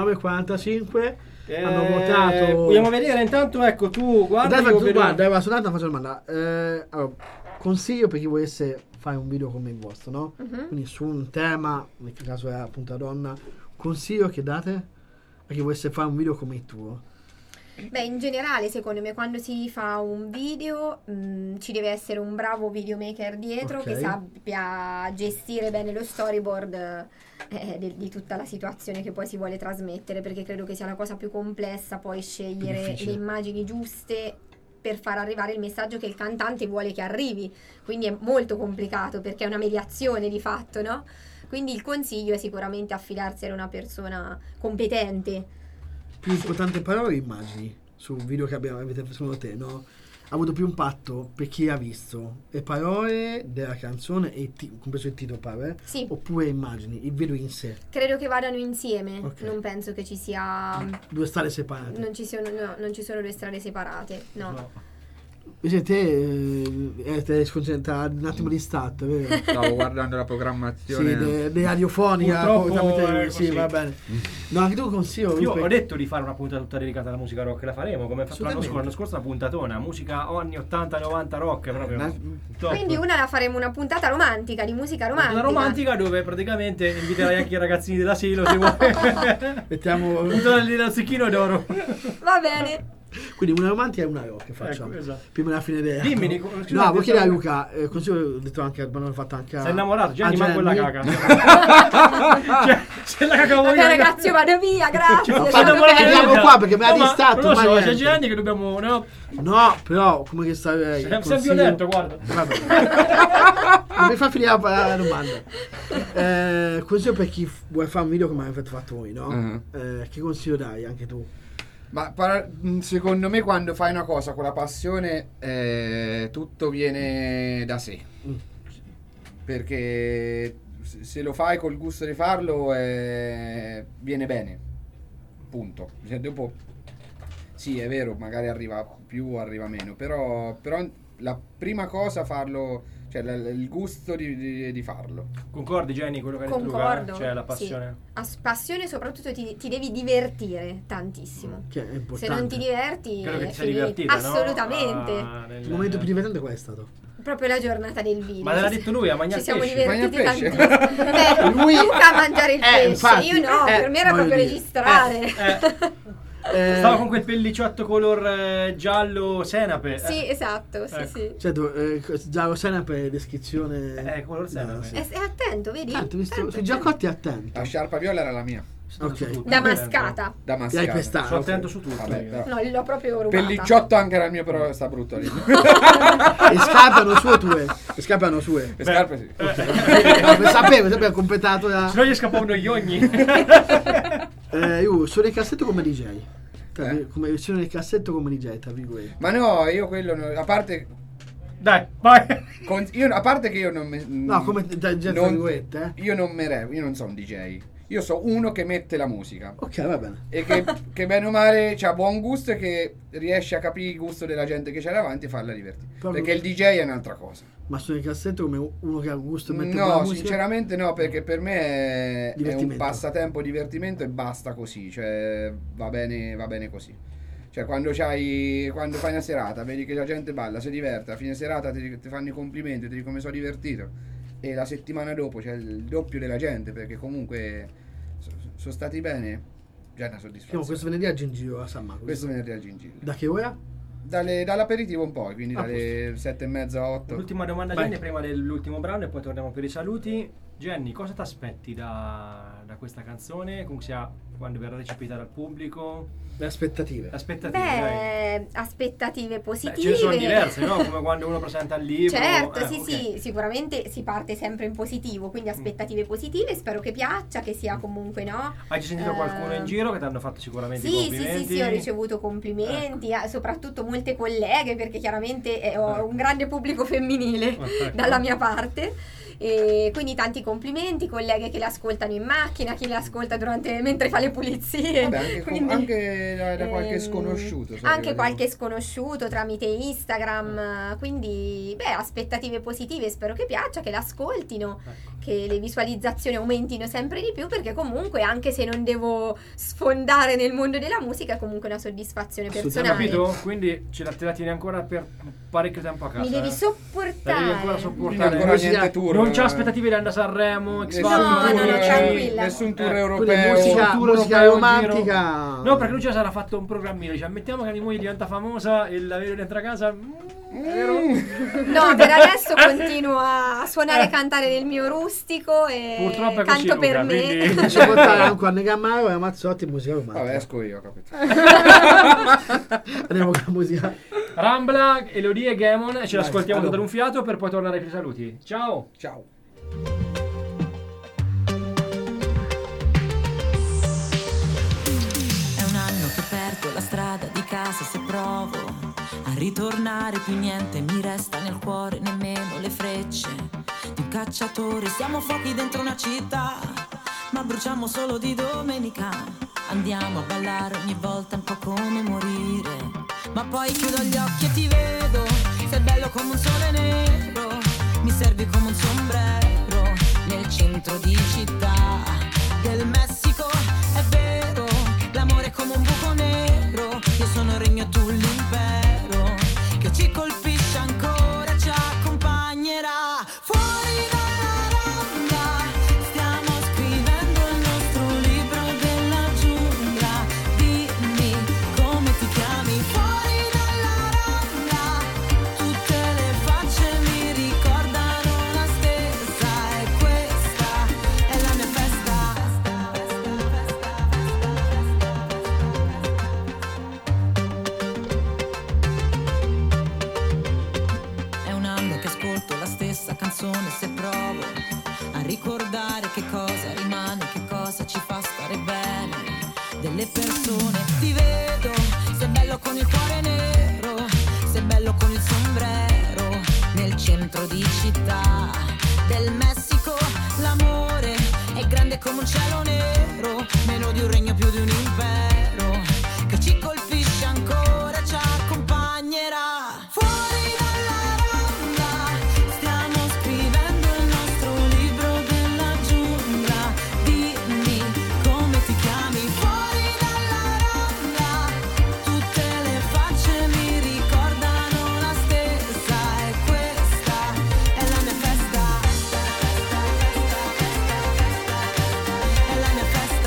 9:45. Hanno votato. Vogliamo vedere intanto, ecco, tu guarda. Dai, io tu vedo- guarda, la sondaggio faccio una domanda. Allora, consiglio per chi volesse fare un video come il vostro, no? Quindi su un tema, nel caso è appunto la donna, consiglio che date a chi volesse fare un video come il tuo. Beh, in generale, secondo me, quando si fa un video ci deve essere un bravo videomaker dietro Ok. che sappia gestire bene lo storyboard di tutta la situazione che poi si vuole trasmettere, perché credo che sia la cosa più complessa poi scegliere difficile. le immagini giuste per far arrivare il messaggio che il cantante vuole che arrivi. Quindi è molto complicato perché è una mediazione di fatto, no? Quindi il consiglio è sicuramente affidarsi a una persona competente. Più importante parole o immagini sul video che avete secondo te, no? Ha avuto più impatto per chi ha visto le parole della canzone e compreso il titolo, pare? Sì. Oppure immagini, il video in sé? Credo che vadano insieme, Ok. non penso che ci sia... Due strade separate. Non ci sono due strade separate, no. Invece te te sconcentrata un attimo di stat, vero? Stavo guardando la programmazione. Sì, de radiofonica. Purtroppo Sì, così. va bene. No, anche tu consiglio. Io ho detto di fare una puntata tutta dedicata alla musica rock, la faremo come fatto Assolutamente. l'anno scorso una puntatona, musica anni 80-90 rock, proprio top. Quindi la faremo una puntata romantica, di musica romantica. Una romantica dove praticamente inviterai anche i ragazzini dell'asilo se vuoi. Mettiamo Lì dal zecchino d'oro. Va bene. quindi una romantica e una rock che facciamo. Ecco, esatto. Prima della fine della. Dimmi, Nico, scusa, No, vuoi chiedere a detto- Luca, consiglio, ho detto anche, ma l'ho fatto anche a. Sei innamorato, Gianni, a ma quella Jenny. caga. Cioè, se la caga Vabbè ragazzi, io vado via, grazie. Ho lasciate fatto perdere. andiamo qua perché me l'ha No, ma distratto. non lo so, niente. c'è Gianni che dobbiamo... No, No, però come che sta. sei violento, guarda. Vabbè. Non mi fa finire la domanda. Consiglio per chi vuole fare un video come avete fatto voi, no? Che consiglio dai anche tu? Ma secondo me quando fai una cosa con la passione tutto viene da sé. Perché se lo fai col gusto di farlo viene bene. Punto. Cioè, dopo sì, è vero, magari arriva più, arriva meno, però la prima cosa farlo, cioè il gusto di farlo. Concordi, Jenny, quello che hai detto Luca? Concordo. Cioè la passione. Sì. Passione, soprattutto ti devi divertire tantissimo. Che è Se importante. non ti diverti, Credo che è ti sia finita. divertita, no? Assolutamente. Il momento più divertente qual è stato? Proprio la giornata del video. Ma l'ha detto lui, a mangiare Ci siamo pesce. divertiti Mangia pesce? tantissimo. Beh, Lui- Luca a mangiare il pesce, infatti, io no, per me era voglio proprio dire. registrare. Stava con quel pelliciotto color giallo senape. Sì, esatto, sì, Ecco. sì. Certo, già senape descrizione. Color senape. Sì. È attento, vedi? Tanto, visto, Attento. sui giaccotti attento. La sciarpa viola era la mia. Ok. Da mascata. Da L'hai mascata. pestato. Sono attento su tutto. Vabbè, però. No, l'ho proprio rubata. Pellicciotto anche era il mio, però sta brutto lì. E scappano sue o tue? E scappano sue. Le scarpe sì. Sapevo, completato la. Se no gli scappavano gli ogni. Io sono nel cassetto come DJ. Come sono nel cassetto come DJ, tra virgolette. Ma no, io quello a parte Dai, vai. a parte che io non mi No, come tra virgolette, io non io non sono un DJ. Io so uno che mette la musica Ok, va bene. e che bene o male c'ha buon gusto e che riesce a capire il gusto della gente che c'è davanti e farla divertire. Proprio- Perché il DJ è un'altra cosa. Ma sono nel cassetto come uno che ha gusto e mette buona No, musica? sinceramente no, perché per me è un Divertimento. passatempo, divertimento e basta così, cioè va bene così. Cioè quando fai una serata, vedi che la gente balla, si diverte, a fine serata ti fanno i complimenti, ti dicono come sono divertito e la settimana dopo c'è il doppio della gente perché comunque sono stati bene, già è una Siamo soddisfazione. questo venerdì a Gingillo a San Marco. Questo venerdì al Gingillo. Da che ora? Dall'aperitivo un po', quindi Ah, dalle 7:30 a 8. L'ultima domanda, Vai. Jenny, prima dell'ultimo brano e poi torniamo per i saluti. Jenny, cosa ti aspetti da questa canzone? Comunque sia quando verrà recepita dal pubblico? Le aspettative. Aspettative positive. Ce ne sono diverse, no? Come quando uno presenta il libro. Certo, sì, okay. sì, sicuramente si parte sempre in positivo, quindi aspettative positive, spero che piaccia, che sia comunque, no? Hai sentito qualcuno in giro che ti hanno fatto sicuramente sì, complimenti? Sì, ho ricevuto complimenti, soprattutto molte colleghe, perché chiaramente ho un grande pubblico femminile dalla mia parte. E quindi tanti complimenti, colleghe che le ascoltano in macchina, chi le ascolta mentre fa le pulizie. Vabbè, anche da qualche sconosciuto. Anche qualche sconosciuto tramite Instagram. Quindi, aspettative positive, spero che piaccia, che l'ascoltino, che le visualizzazioni aumentino sempre di più, perché comunque, anche se non devo sfondare nel mondo della musica, è comunque una soddisfazione personale. Capito? Quindi te la tieni ancora per parecchio tempo a casa. Mi devi sopportare. Devi ancora sopportare. Non c'è aspettative di andare a Sanremo, X Factor, no, tranquilla. Nessun tour europeo. Musica romantica. No, perché lui già sarà fatto un programmino, dice ammettiamo che mia moglie diventa famosa e la vedo dentro a casa. È vero? No, per adesso continuo a suonare e cantare nel mio rustico e purtroppo è canto così, per Luca, me. quindi... Ci portare anche a Negamaro e a Mazzotti musica romantica. Vabbè, esco io, capito. Andiamo con la musica. Rambla, Elodie e Gamon, e ce l'ascoltiamo da un fiato per poi tornare ai saluti. Ciao. Ciao. È un anno che perdo la strada di casa, se provo a ritornare più niente mi resta nel cuore, nemmeno le frecce di un cacciatore. Siamo fuochi dentro una città, ma bruciamo solo di domenica. Andiamo a ballare ogni volta un po' come morire, ma poi chiudo gli occhi e ti vedo. Sei bello come un sole nero, mi servi come un sombrero nel centro di città del Messico. È vero, l'amore è come un buco nero, io sono il regno, tu l'impero, che ci colpisce ancora, ci accompagnerà fuori dalla ronda. Stiamo scrivendo il nostro libro della giungla, dimmi come ti chiami fuori dalla ronda. Tutte le facce mi ricordano la stessa, e questa è la mia festa. È un anno che ascolto la stessa canzone, se provo a ricordare che cosa rimane, che cosa ci fa stare bene delle persone. Ti vedo, sei bello con il cuore nero, sei bello con il sombrero nel centro di città del Messico. L'amore è grande come un cielo nero, meno di un regno, più di un impero, che ci colpisce ancora, ci accompagnerà fuori dalla ronda. Stiamo scrivendo il nostro libro della giungla, dimmi come ti chiami fuori dalla ronda. Tutte le facce mi ricordano la stessa, e questa è la mia festa. È la mia festa.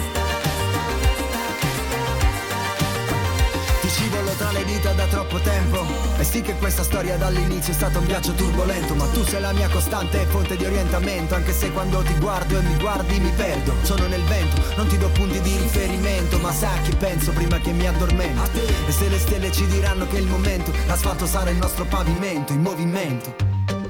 Ti scivolo tra le dita da troppo tempo, e sì che questa storia dall'inizio è stato un viaggio turbolento, ma tu sei la mia costante e fonte di orientamento, anche se quando ti guardo e mi guardi mi perdo. Sono nel vento, non ti do punti di riferimento, ma sai a chi penso prima che mi addormento. E se le stelle ci diranno che è il momento, l'asfalto sarà il nostro pavimento in movimento.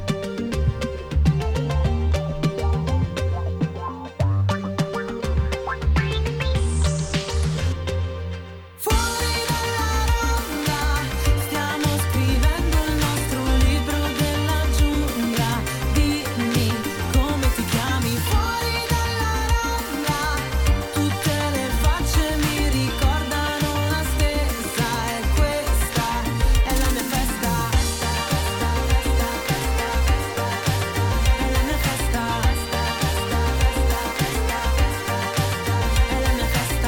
Fuori dalla ronda, stiamo scrivendo il nostro libro della giungla, dimmi come ti chiami fuori dalla ronda. Tutte le facce mi ricordano la stessa, e questa è la mia festa. È la mia festa. È la mia festa.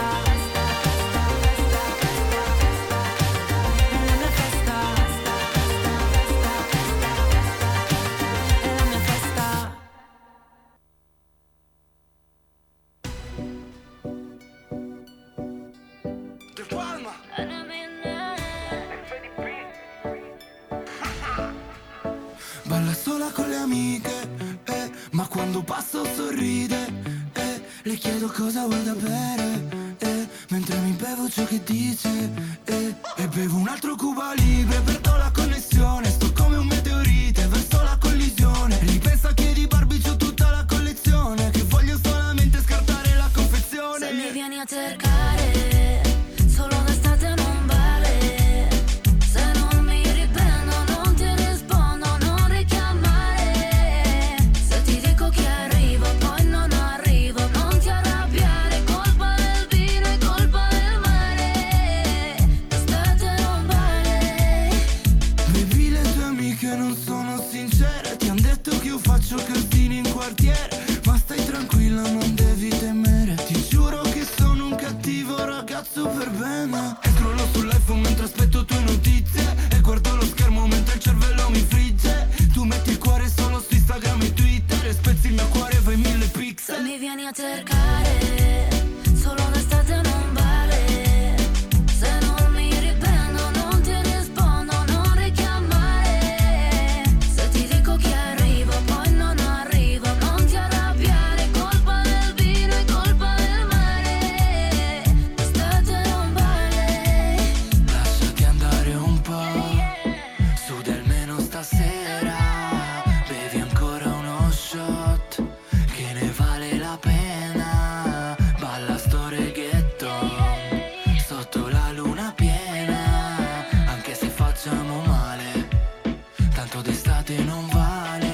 Balla sola con le amiche, ma quando quando passo sorride, le chiedo cosa vuoi da bere, mentre mi bevo ciò che dice, e bevo un altro Cuba Libre, perdo la connessione, sto come un meteorite verso la collisione, ripensa che di Barbie c'ho tutta la collezione, che voglio solamente scartare la confezione. Se mi vieni a cercare, solo d'estate non vale, se non mi riprendo non ti rispondo, non richiamare, se ti dico che arrivo poi non arrivo, non ti arrabbiare, colpa del vino e colpa del mare, d'estate non vale. Baby, le tue amiche non sono sincere, ti han detto che io faccio casini in quartiere, ma stai tranquilla, non devi temere, ti giuro che sono un cattivo ragazzo per bene. E scrollo sull'iPhone mentre aspetto tue notizie, e guardo lo schermo mentre il cervello mi frigge. Tu metti il cuore solo su Instagram e Twitter, e spezzi il mio cuore e fai 1000 pixel. Se mi vieni a cercare, solo d'estate non vale, se non mi riprendo non ti rispondo, non richiamare, se ti dico che arrivo poi non arrivo, non ti arrabbiare, colpa del vino e colpa del mare, d'estate non vale. Lasciati andare un po', su del meno stasera, bevi ancora uno shot, che ne vale la pena, balla sto reggaeton, sotto la luna piena, anche se facciamo male, tanto d'estate non vale.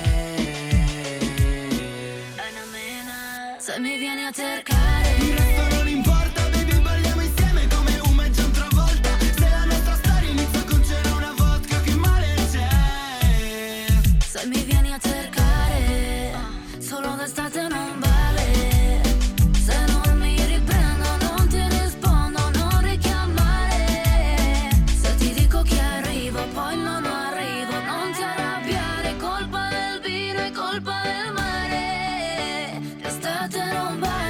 Se mi vieni a cercare, Il resto non importa, baby, balliamo insieme come una e già un'altra volta. Se la nostra storia inizia con c'era una vodka, che male c'è? se mi vieni a cercare, solo d'estate non vale, se non mi riprendo non ti rispondo, non richiamare, se ti dico che arrivo poi non arrivo, non ti arrabbiare, colpa del vino e colpa del mare, d'estate non vale.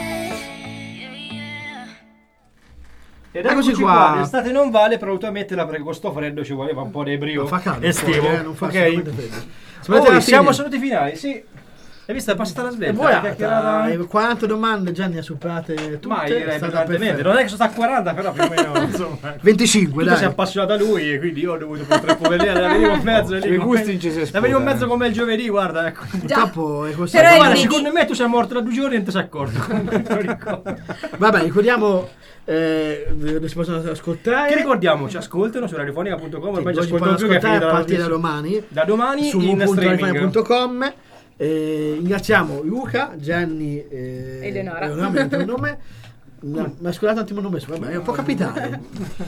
Ed Eccoci eccoci qua. qua. L'estate non vale, però tu ammettila perché con sto freddo ci voleva un po' di brio Non fa caldo, estivo. fuori, non fa Ok? assolutamente freddo. Poi siamo saluti finali, sì. Hai visto? È passata la E svelta. voi la chiacchierata- 40 domande già ne ha superate tutte. Ma direi è stata pesantemente. perfetta. Non è che sono sta a 40, però più o meno insomma. 25, Tu dai. sei appassionato a lui e quindi io ho dovuto purtroppo vedere, la venivo in mezzo e lì. I gusti ci si La venivo in sputano. mezzo come il giovedì, guarda, ecco. Purtroppo è così. Però è Guarda, lunedì. secondo me tu sei morto da 2 giorni e non ti sei accorto. Comunque te lo ricordo. Vabbè, ricordiamo si possono ascoltare. Che ricordiamo, ci ascoltano su radiofonica.com, ormai ci Poi si ascoltano possono più che ascoltare a finita la partire da trasmissione. domani. Da domani su in streaming. www.radiofonica.com. Ringraziamo Luca, Gianni e Eleonora. mi ha detto il nome. No, mi ha scordato un attimo il nome, vabbè, può capitare.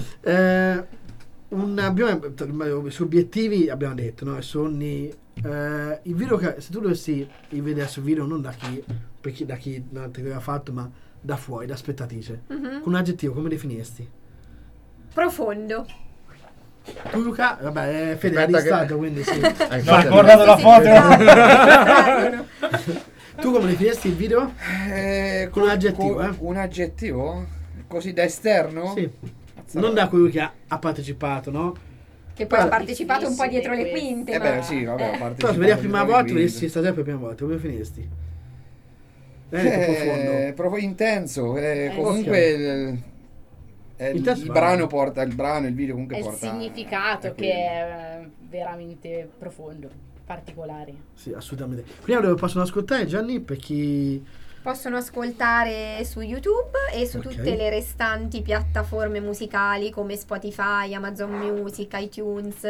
Abbiamo su obiettivi abbiamo detto, no? Sogni. Il video che se tu dovessi vedere sul video non da chi non te l'aveva fatto, ma da fuori, da spettatrice, con un aggettivo come definiresti? Profondo. Tu Luca, vabbè, Fede è Aspetta che- stato, quindi sì. No, hai guardato la foto. Tu come definiresti il video? Con un aggettivo, Un aggettivo? Così da esterno? Sì. Non da quello che ha partecipato, no? Che poi ha Guarda, partecipato un po' dietro le quinte. Beh, ma- sì, vabbè, a parte Però se vedi la prima volta, vedessi stasera per la prima volta, come finiresti? Proprio intenso. Comunque Intenso, il brano porta il video comunque È il porta significato a che è veramente profondo, particolare. Sì, assolutamente. Quindi dove possono ascoltare, Gianni, per chi... Possono ascoltare su YouTube e su Ok. tutte le restanti piattaforme musicali come Spotify, Amazon Music, iTunes,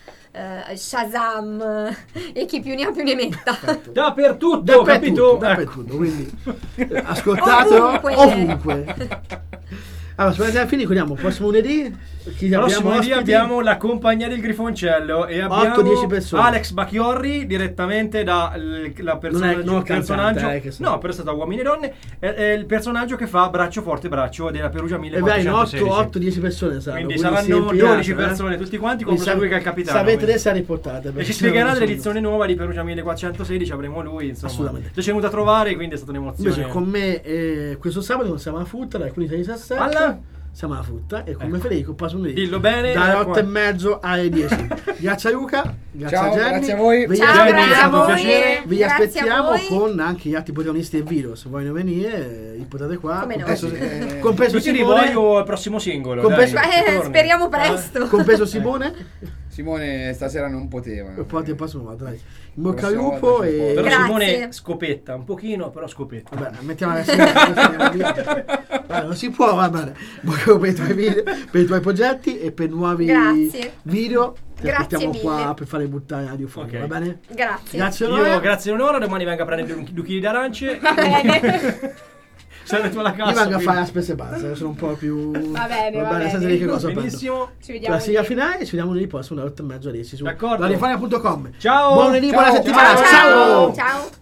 Shazam e chi più ne ha più ne metta. Dappertutto, capito? Dappertutto, quindi ascoltatelo ovunque. Allora, alla fine ricordiamo, prossimo lunedì chi Prossimo lunedì ospiti? abbiamo la compagnia del Grifoncello e abbiamo 8-10 persone. Alex Bacchiorri direttamente da la persona, Non è- non il personaggio, cantante, che so. no, però è stato Uomini e Donne, è il personaggio che fa Braccio Forte Braccio della Perugia E vai, 1416. 8-10 persone saranno. Quindi si è saranno impegnato, 12 persone tutti quanti, compreso lui che è il capitano. Se avete quindi. adesso riportate. E perché ci sennò spiegherà non so dell'edizione nuova di Perugia 1416, avremo lui, insomma. Assolutamente. Ci è venuto a trovare, quindi è stata un'emozione. Invece con me questo sabato non siamo a Futtara, alle 15:17. Alla? siamo alla frutta e come Federico passo lunedì. Dillo bene. Dalle 8:30 alle 10. Grazie a Luca, grazie Ciao, a Jenny. grazie a voi. Vi aspettiamo con anche gli altri protagonisti del video. Se vogliono venire, li potete qua. Compreso Io ti rivoglio al prossimo singolo. Speriamo presto. Compreso Simone. Simone stasera non poteva. Poi ti passo una dai. In bocca al lupo e però Simone scopetta un pochino, però scopetta. Vabbè, mettiamo la non si può, va bene. Per i tuoi video, per i tuoi progetti e per nuovi video. Ti aspettiamo qua per fare buttare radio fuori, va bene? Grazie. Io grazie Leonora, domani vengo a prendere 2 chili d'arance. Va bene. Serve la cassa. Io vengo a fare la spesa e basta, sono un po' più. Va bene. Senza dire che cosa benissimo. Ci vediamo. La sigla finale ci vediamo lunedì prossimo alle 8:30 su D'accordo. radiofonia.com. Ciao. Buon lunedì, buona settimana. Ciao.